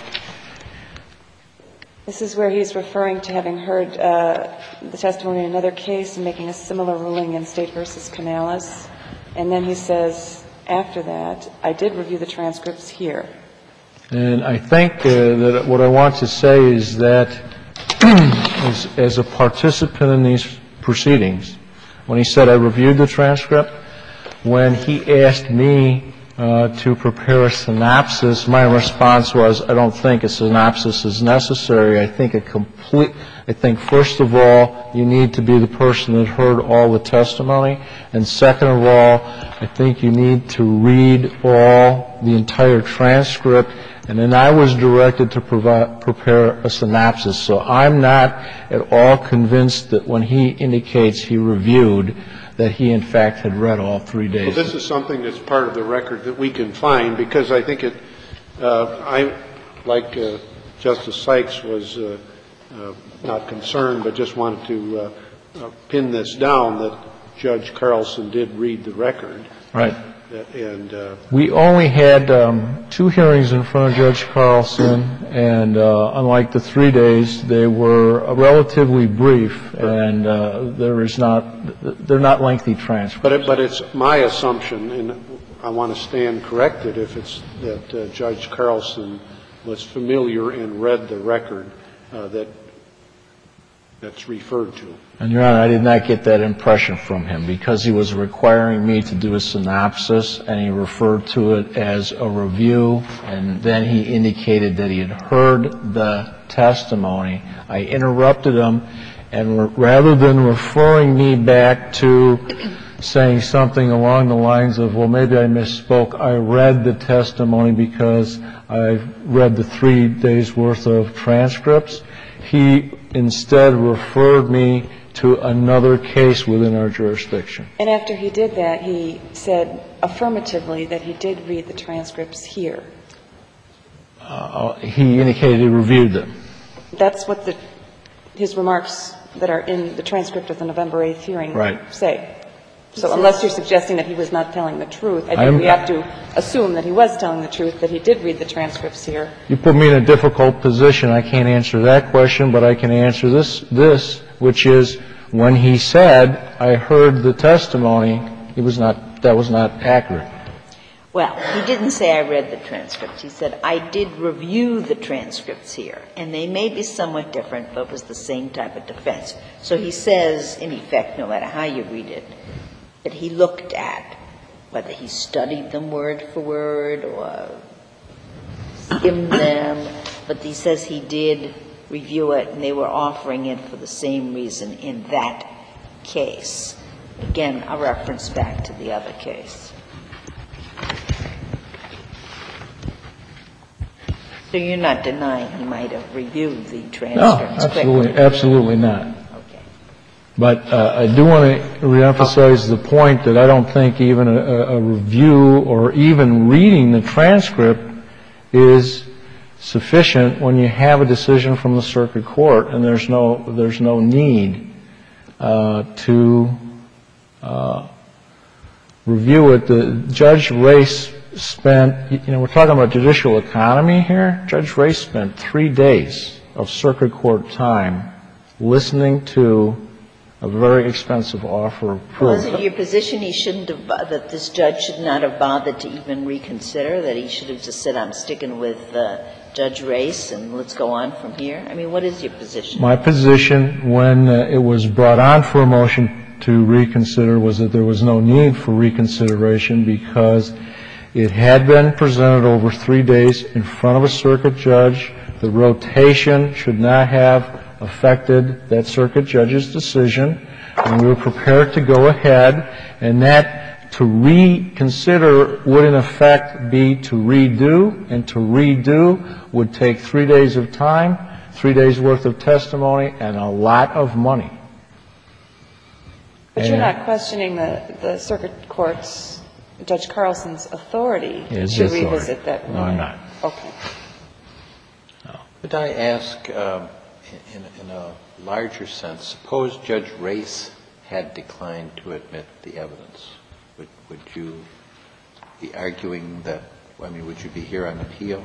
This is where he's referring to having heard the testimony in another case and making a similar ruling in State v. Canales. And then he says, after that, I did review the transcripts here. And I think that what I want to say is that as a participant in these proceedings, when he said I reviewed the transcript, when he asked me to prepare a synopsis, my response was, I don't think a synopsis is necessary. I think first of all, you need to be the person that heard all the testimony. And second of all, I think you need to read the entire transcript. And then I was directed to prepare a synopsis. So I'm not at all convinced that when he indicates he reviewed, that he, in fact, had read all 3 days. Well, this is something that's part of the record that we can find, because I think like Justice Sykes was not concerned, but just wanted to pin this down, that Judge Carlson did read the record. Right. And we only had 2 hearings in front of Judge Carlson, and unlike the 3 days, they were relatively brief, and they're not lengthy transcripts. But it's my assumption, and I want to stand corrected if it's that Judge Carlson was familiar and read the record that's referred to. And, Your Honor, I did not get that impression from him, because he was requiring me to do a synopsis, and he referred to it as a review, and then he indicated that he had heard the testimony. I interrupted him, and rather than referring me back to saying something along the lines of, well, maybe I misspoke, I read the testimony because I read the 3 days' worth of transcripts, he instead referred me to another case within our jurisdiction. And after he did that, he said affirmatively that he did read the transcripts here. He indicated he reviewed them. That's what his remarks that are in the transcript of the November 8th hearing say. So unless you're suggesting that he was not telling the truth, I think we have to assume that he was telling the truth, that he did read the transcripts here. You put me in a difficult position. I can't answer that question, but I can answer this, which is when he said, I heard the testimony, that was not accurate. Well, he didn't say I read the transcripts. He said, I did review the transcripts here, and they may be somewhat different, but it was the same type of defense. So he says, in effect, no matter how you read it, that he looked at whether he studied them word for word or skimmed them, but he says he did review it, and they were offering it for the same reason in that case. Again, a reference back to the other case. So you're not denying he might have reviewed the transcripts? No, absolutely not. Okay. But I do want to reemphasize the point that I don't think even a review or even reading the transcript is sufficient when you have a decision from the circuit court and there's no need to review it. Judge Race spent, we're talking about judicial economy here. Judge Race spent 3 days of circuit court time listening to a very expensive offer of proof. Well, is it your position that this judge should not have bothered to even reconsider, that he should have just said, I'm sticking with Judge Race and let's go on from here? I mean, what is your position? My position when it was brought on for a motion to reconsider was that there was no need for reconsideration because it had been presented over 3 days in front of a circuit judge. The rotation should not have affected that circuit judge's decision, and we were prepared to go ahead, and that to reconsider would in effect be to redo, and to redo would take 3 days of time, 3 days worth of testimony, and a lot of money. But you're not questioning the circuit court's, Judge Carlson's authority to revisit that ruling? No, I'm not. Okay. No. Could I ask, in a larger sense, suppose Judge Race had declined to admit the evidence. Would you be arguing that, would you be here on appeal?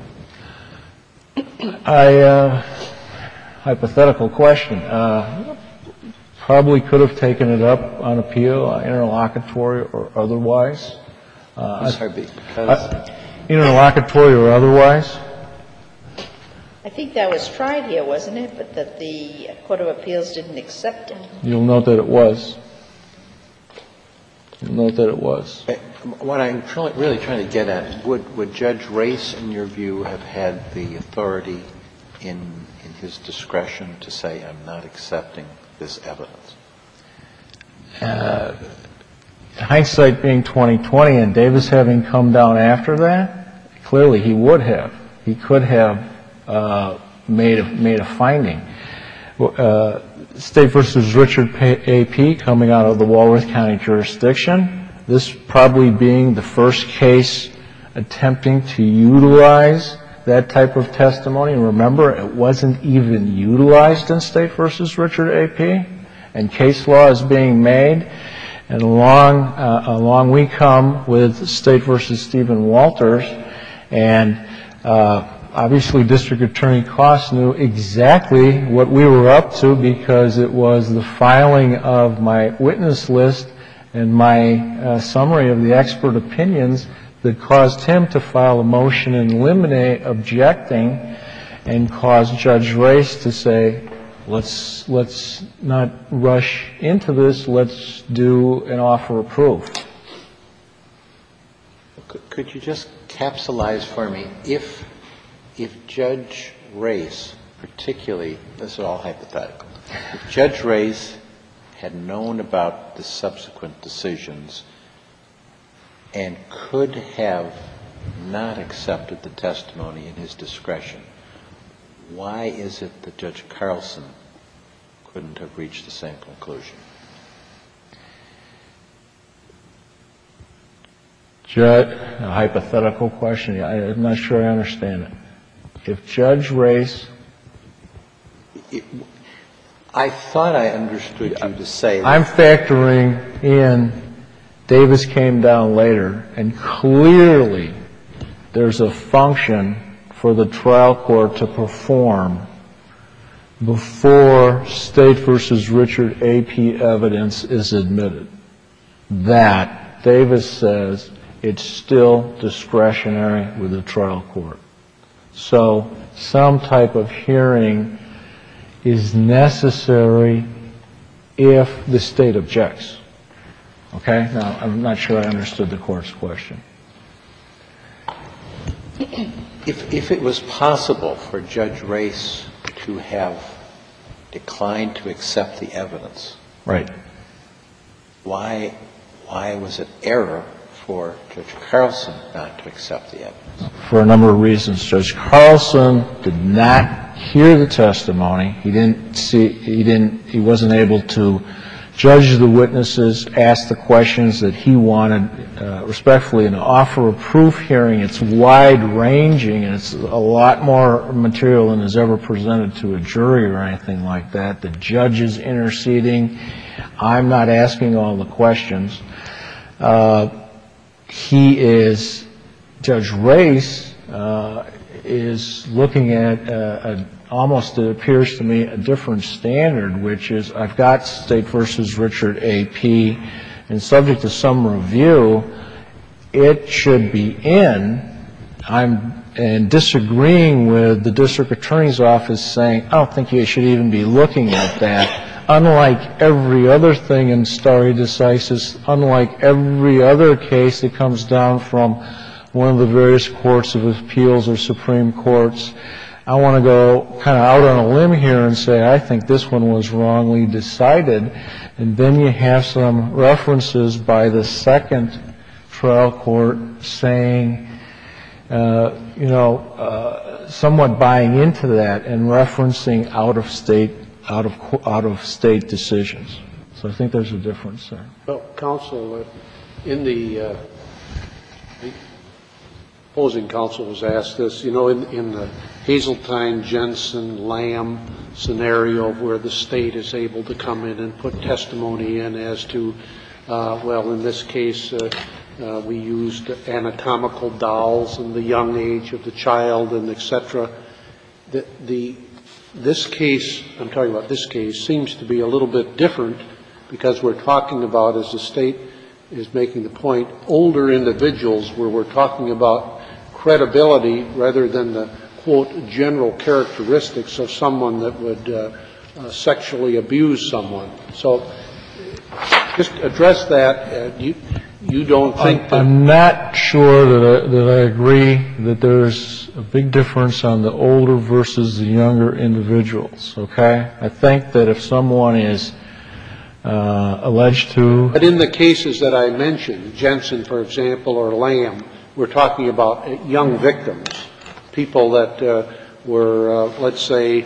Hypothetical question. Probably could have taken it up on appeal, interlocutory or otherwise. I'm sorry, because? Interlocutory or otherwise. I think that was tried here, wasn't it? But that the Court of Appeals didn't accept it. You'll note that it was. You'll note that it was. What I'm really trying to get at, would Judge Race, in your view, have had the authority in his discretion to say, I'm not accepting this evidence? Hindsight being 20/20 and Davis having come down after that, clearly he would have. He could have made a finding. State versus Richard A.P. coming out of the Walworth County jurisdiction, this probably being the first case attempting to utilize that type of testimony. And remember, it wasn't even utilized in State versus Richard A.P. And case law is being made. And along we come with State versus Stephen Walters. And obviously, District Attorney Cost knew exactly what we were up to because it was the filing of my witness list and my summary of the expert opinions that caused him to file a motion in limine objecting and caused Judge Race to say, let's not rush into this, let's do an offer of proof. Could you just capsulize for me, if Judge Race, particularly, this is all hypothetical, if Judge Race had known about the subsequent decisions and could have not accepted the testimony in his discretion, why is it that Judge Carlson couldn't have reached the same conclusion? Judge, a hypothetical question. I'm not sure I understand it. If Judge Race... I thought I understood you to say that. I'm factoring in Davis came down later, and clearly there's a function for the trial court to perform before State versus Richard A.P. evidence is admitted. That, Davis says, it's still discretionary with the trial court. So some type of hearing is necessary if the State objects. Okay? Now, I'm not sure I understood the Court's question. If it was possible for Judge Race to have declined to accept the evidence, right? Why was it error for Judge Carlson not to accept the evidence? For a number of reasons. Judge Carlson did not hear the testimony. He wasn't able to judge the witnesses, ask the questions that he wanted, respectfully, an offer of proof hearing. It's wide-ranging, and it's a lot more material than is ever presented to a jury or anything like that. The judge is interceding. I'm not asking all the questions. Judge Race is looking at almost, it appears to me, a different standard, which is I've got State versus Richard A.P., and subject to some review, it should be in. And disagreeing with the district attorney's office saying, I don't think you should even be looking at that. Unlike every other thing in stare decisis, unlike every other case that comes down from one of the various courts of appeals or Supreme Courts, I want to go kind of out on a limb here and say I think this one was wrongly decided. And then you have some references by the second trial court saying, somewhat buying into that and referencing out of state decisions. So I think there's a difference there. Well, counsel, in the opposing counsel was asked this, in the Hazeltine, Jensen, Lamb scenario where the state is able to come in and put testimony in as to, in this case, we used anatomical dolls and the young age of the child and et cetera. This case, I'm talking about this case, seems to be a little bit different because we're talking about, as the state is making the point, older individuals where we're talking about credibility rather than the, quote, general characteristics of someone that would sexually abuse someone. So just address that. You don't think that... I'm not sure that I agree that there's a big difference on the older versus the younger individuals, okay? I think that if someone is alleged to... But in the cases that I mentioned, Jensen, for example, or Lamb, we're talking about young victims, people that were, let's say,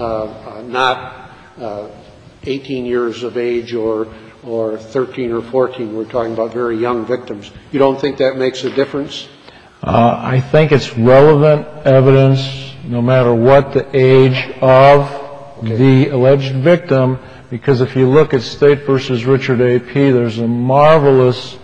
not 18 years of age or 13 or 14. We're talking about very young victims. You don't think that makes a difference? I think it's relevant evidence no matter what the age of the alleged victim, because if you look at State versus Richard A.P., there's a marvelous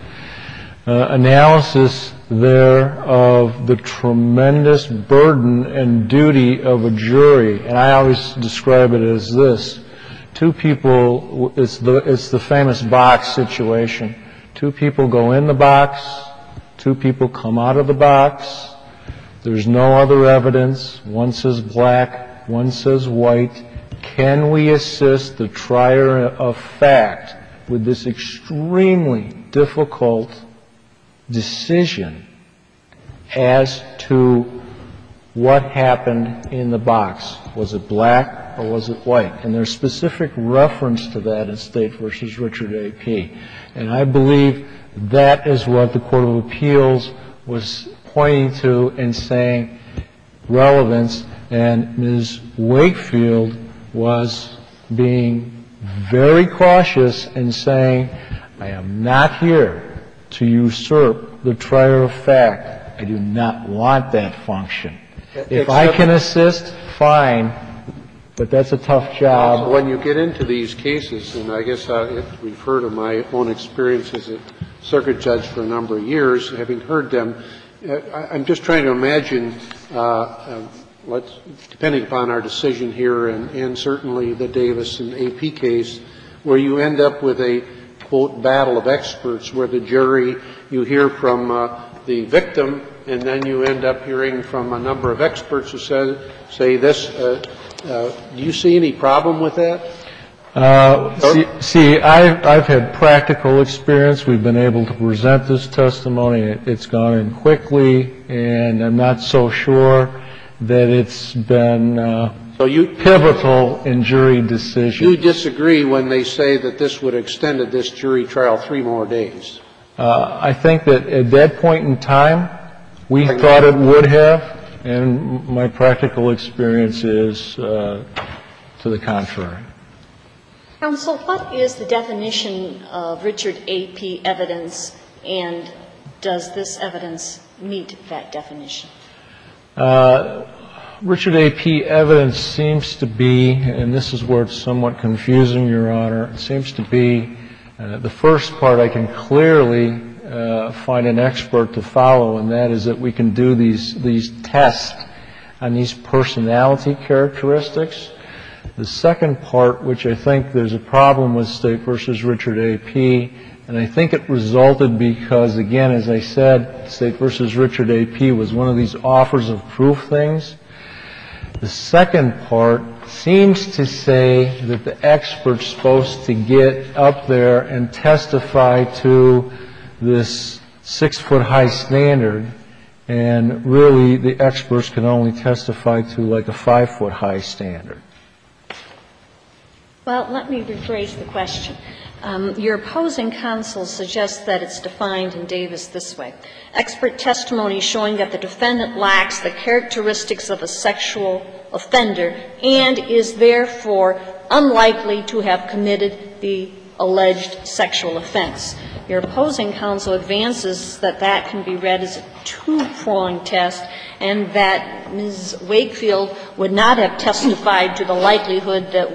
analysis there of the tremendous burden and duty of a jury. And I always describe it as this. Two people, it's the famous box situation. Two people go in the box, two people come out of the box. There's no other evidence. One says black, one says white. Can we assist the trier of fact with this extremely difficult decision as to what happened in the box? Was it black or was it white? And there's specific reference to that in State versus Richard A.P. And I believe that is what the Court of Appeals was pointing to and saying relevance, and Ms. Wakefield was being very cautious and saying, I am not here to usurp the trier of fact. I do not want that function. If I can assist, fine, but that's a tough job. When you get into these cases, and I guess I refer to my own experience as a circuit judge for a number of years, having heard them, I'm just trying to imagine, depending upon our decision here and certainly the Davis and AP case, where you end up with a, quote, battle of experts where the jury, you hear from the victim, and then you end up hearing from a number of experts who say this. Do you see any problem with that? I've had practical experience. We've been able to present this testimony. It's gone in quickly, and I'm not so sure that it's been pivotal in jury decisions. You disagree when they say that this would have extended this jury trial 3 more days? I think that at that point in time, we thought it would have, and my practical experience is to the contrary. Counsel, what is the definition of Richard A.P. evidence, and does this evidence meet that definition? Richard A.P. evidence seems to be, and this is where it's somewhat confusing, Your Honor, it seems to be the first part I can clearly find an expert to follow, and that is that we can do these tests on these personality characteristics. The second part, which I think there's a problem with State versus Richard A.P., and I think it resulted because, again, as I said, State versus Richard A.P. was one of these offers of proof things. The second part seems to say that the expert's supposed to get up there and testify to this 6-foot-high standard, and really the experts can only testify to like a 5-foot-high standard. Well, let me rephrase the question. Your opposing counsel suggests that it's defined in Davis this way. Expert testimony showing that the defendant lacks the characteristics of a sexual offender and is therefore unlikely to have committed the alleged sexual offense. Your opposing counsel advances that that can be read as a two-pronged test and that Ms. Wakefield would not have testified to the likelihood that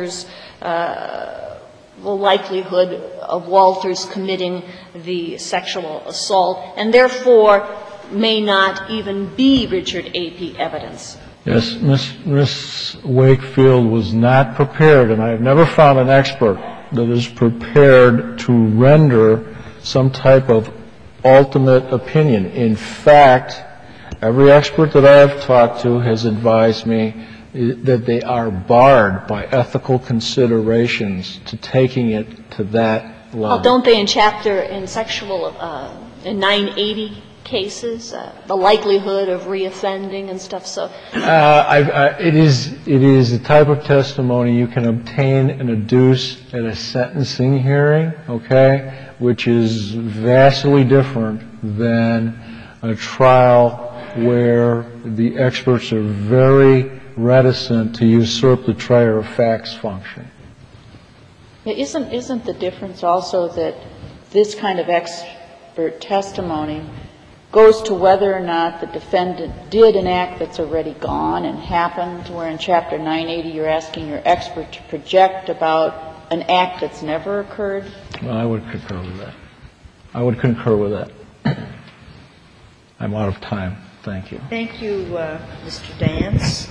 Walters committing the sexual assault, and therefore may not even be Richard A.P. evidence. Yes, Ms. Wakefield was not prepared, and I have never found an expert that is prepared to render some type of ultimate opinion. In fact, every expert that I have talked to has advised me that they are barred by ethical considerations to taking it to that level. Well, don't they in sexual, in 980 cases, the likelihood of reoffending and stuff? So it is a type of testimony you can obtain and adduce at a sentencing hearing, okay, which is vastly different than a trial where the experts are very reticent to usurp the trier of facts function. Isn't the difference also that this kind of expert testimony goes to whether or not the defendant did an act that's already gone and happened, where in Chapter 980 you're asking your expert to project about an act that's never occurred? Well, I would concur with that. I'm out of time. Thank you. Thank you, Mr. Dance.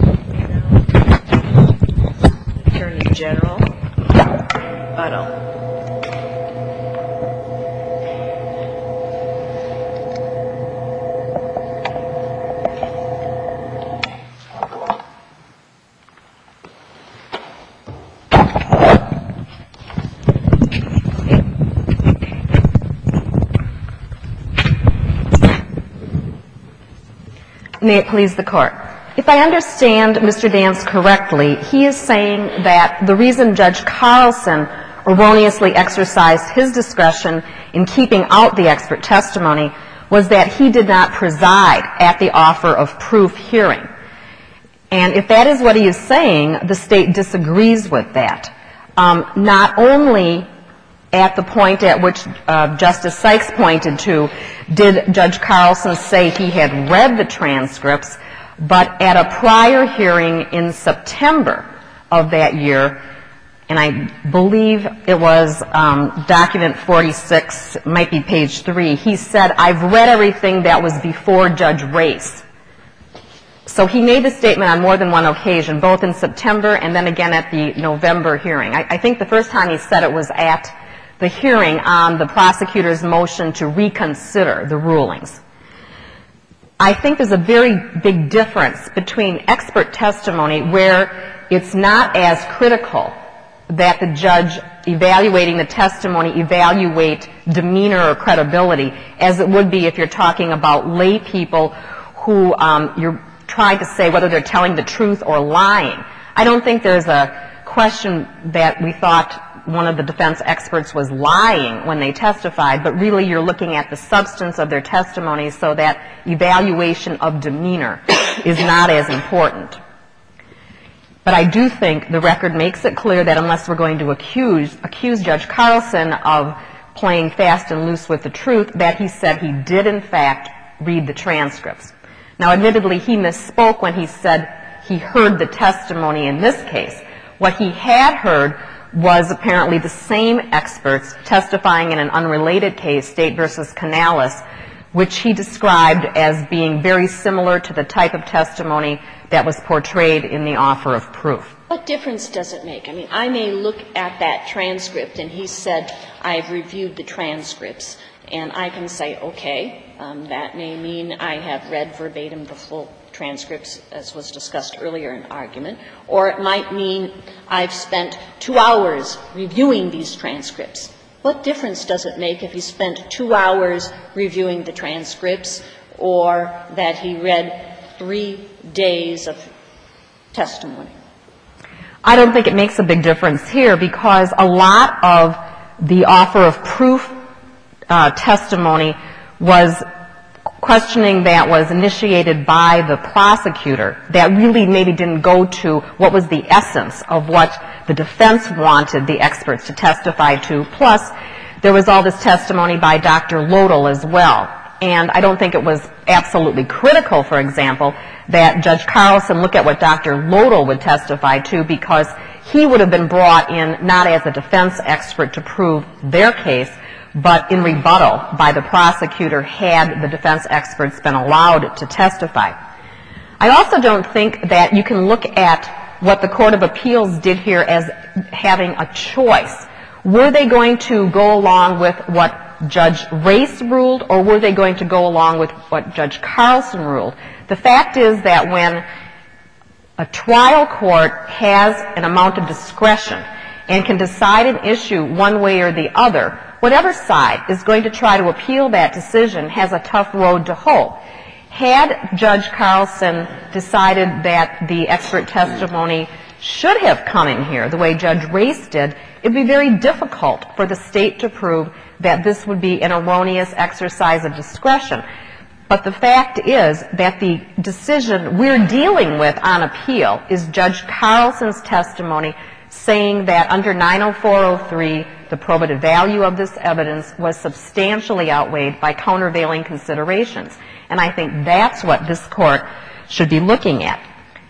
Attorney General Buttle. May it please the Court. If I understand Mr. Dance correctly, he is saying that the reason Judge Carlson erroneously exercised his discretion in keeping out the expert testimony was that he did not preside at the offer of proof hearing. And if that is what he is saying, the State disagrees with that. Not only at the point at which Justice Sykes pointed to did Judge Carlson say he had read the transcripts, but at a prior hearing in September of that year, and I believe it was document 46, it might be page 3, he said, I've read everything that was before Judge Race. So he made the statement on more than one occasion, both in September and then again at the November hearing. I think the first time he said it was at the hearing on the prosecutor's motion to reconsider the rulings. I think there's a very big difference between expert testimony where it's not as critical that the judge evaluating the testimony evaluate demeanor or credibility as it would be if you're talking about lay people who you're trying to say whether they're telling the truth or lying. I don't think there's a question that we thought one of the defense experts was lying when they testified, but really you're looking at the substance of their testimony so that evaluation of demeanor is not as important. But I do think the record makes it clear that unless we're going to accuse Judge Carlson of playing fast and loose with the truth, that he said he did, in fact, read the transcripts. Now, admittedly, he misspoke when he said he heard the testimony in this case. What he had heard was apparently the same experts testifying in an unrelated case, State versus Canales, which he described as being very similar to the type of testimony that was portrayed in the offer of proof. What difference does it make? I mean, I may look at that transcript, and he said, I've reviewed the transcripts, and I can say, okay, that may mean I have read verbatim the full transcripts, as was discussed earlier in argument, or it might mean I've spent 2 hours reviewing these transcripts. What difference does it make if he spent 2 hours reviewing the transcripts or that he read 3 days of testimony? I don't think it makes a big difference here because a lot of the offer of proof testimony was questioning that was initiated by the prosecutor that really maybe didn't go to what was the essence of what the defense wanted the experts to testify to. Plus, there was all this testimony by Dr. Lodel as well. And I don't think it was absolutely critical, for example, that Judge Carlson look at what Dr. Lodel would testify to because he would have been brought in not as a defense expert to prove their case, but in rebuttal by the prosecutor had the defense experts been allowed to testify. I also don't think that you can look at what the Court of Appeals did here as having a choice. Were they going to go along with what Judge Race ruled, or were they going to go along with what Judge Carlson ruled? The fact is that when a trial court has an amount of discretion and can decide an issue one way or the other, whatever side is going to try to appeal that decision has a tough road to hoe. Had Judge Carlson decided that the expert testimony should have come in here the way Judge Race did, it would be very difficult for the state to prove that this would be an erroneous exercise of discretion. But the fact is that the decision we're dealing with on appeal is Judge Carlson's testimony saying that under 90403, the probative value of this evidence was substantially outweighed by countervailing considerations. And I think that's what this Court should be looking at.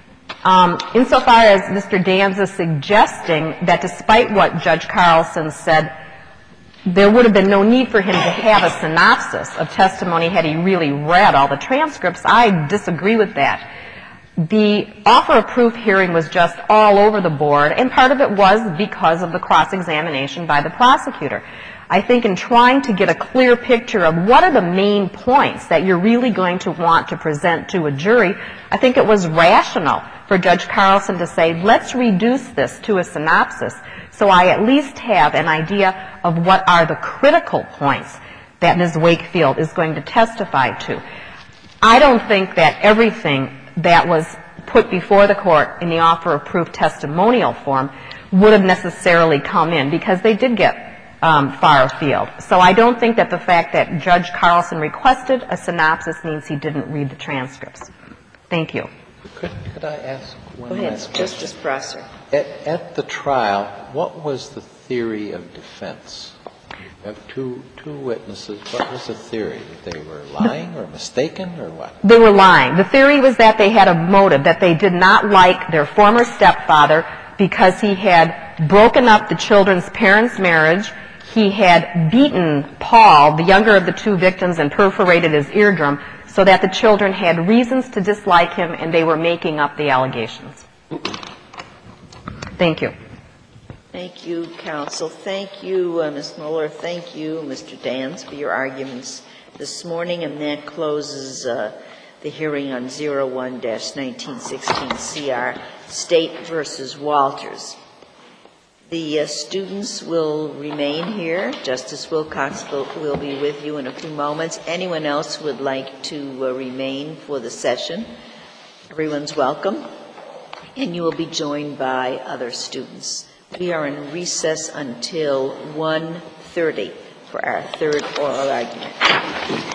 Insofar as Mr. Danza suggesting that despite what Judge Carlson said, there would have been no need for him to have a synopsis of testimony had he really read all the transcripts, I disagree with that. The offer of proof hearing was just all over the board, and part of it was because of the cross-examination by the prosecutor. I think in trying to get a clear picture of what are the main points that you're really going to want to present to a jury, I think it was rational for Judge Carlson to say, let's reduce this to a synopsis so I at least have an idea of what are the critical points that Ms. Wakefield is going to testify to. I don't think that everything that was put before the Court in the offer of proof testimonial form would have necessarily come in because they did get far afield. So I don't think that the fact that Judge Carlson requested a synopsis means he didn't read the transcripts. Thank you. Could I ask one Go ahead, last question? Justice Prosser. At the trial, what was the theory of defense? You have two witnesses. What was the theory? That they were lying or mistaken or what? They were lying. The theory was that they had a motive, that they did not like their former stepfather because he had broken up the children's parents' marriage. He had beaten Paul, the younger of the two victims, and perforated his eardrum so that the children had reasons to dislike him and they were making up the allegations. Thank you. Thank you, counsel. Thank you, Ms. Mueller. Thank you, Mr. Dans, for your arguments this morning. And that closes the hearing on 01-1916 CR, State versus Walters. The students will remain here. Justice Wilcox will be with you in a few moments. Anyone else who would like to remain for the session, everyone's welcome. And you will be joined by other students. We are in recess until 1:30 for our third oral argument.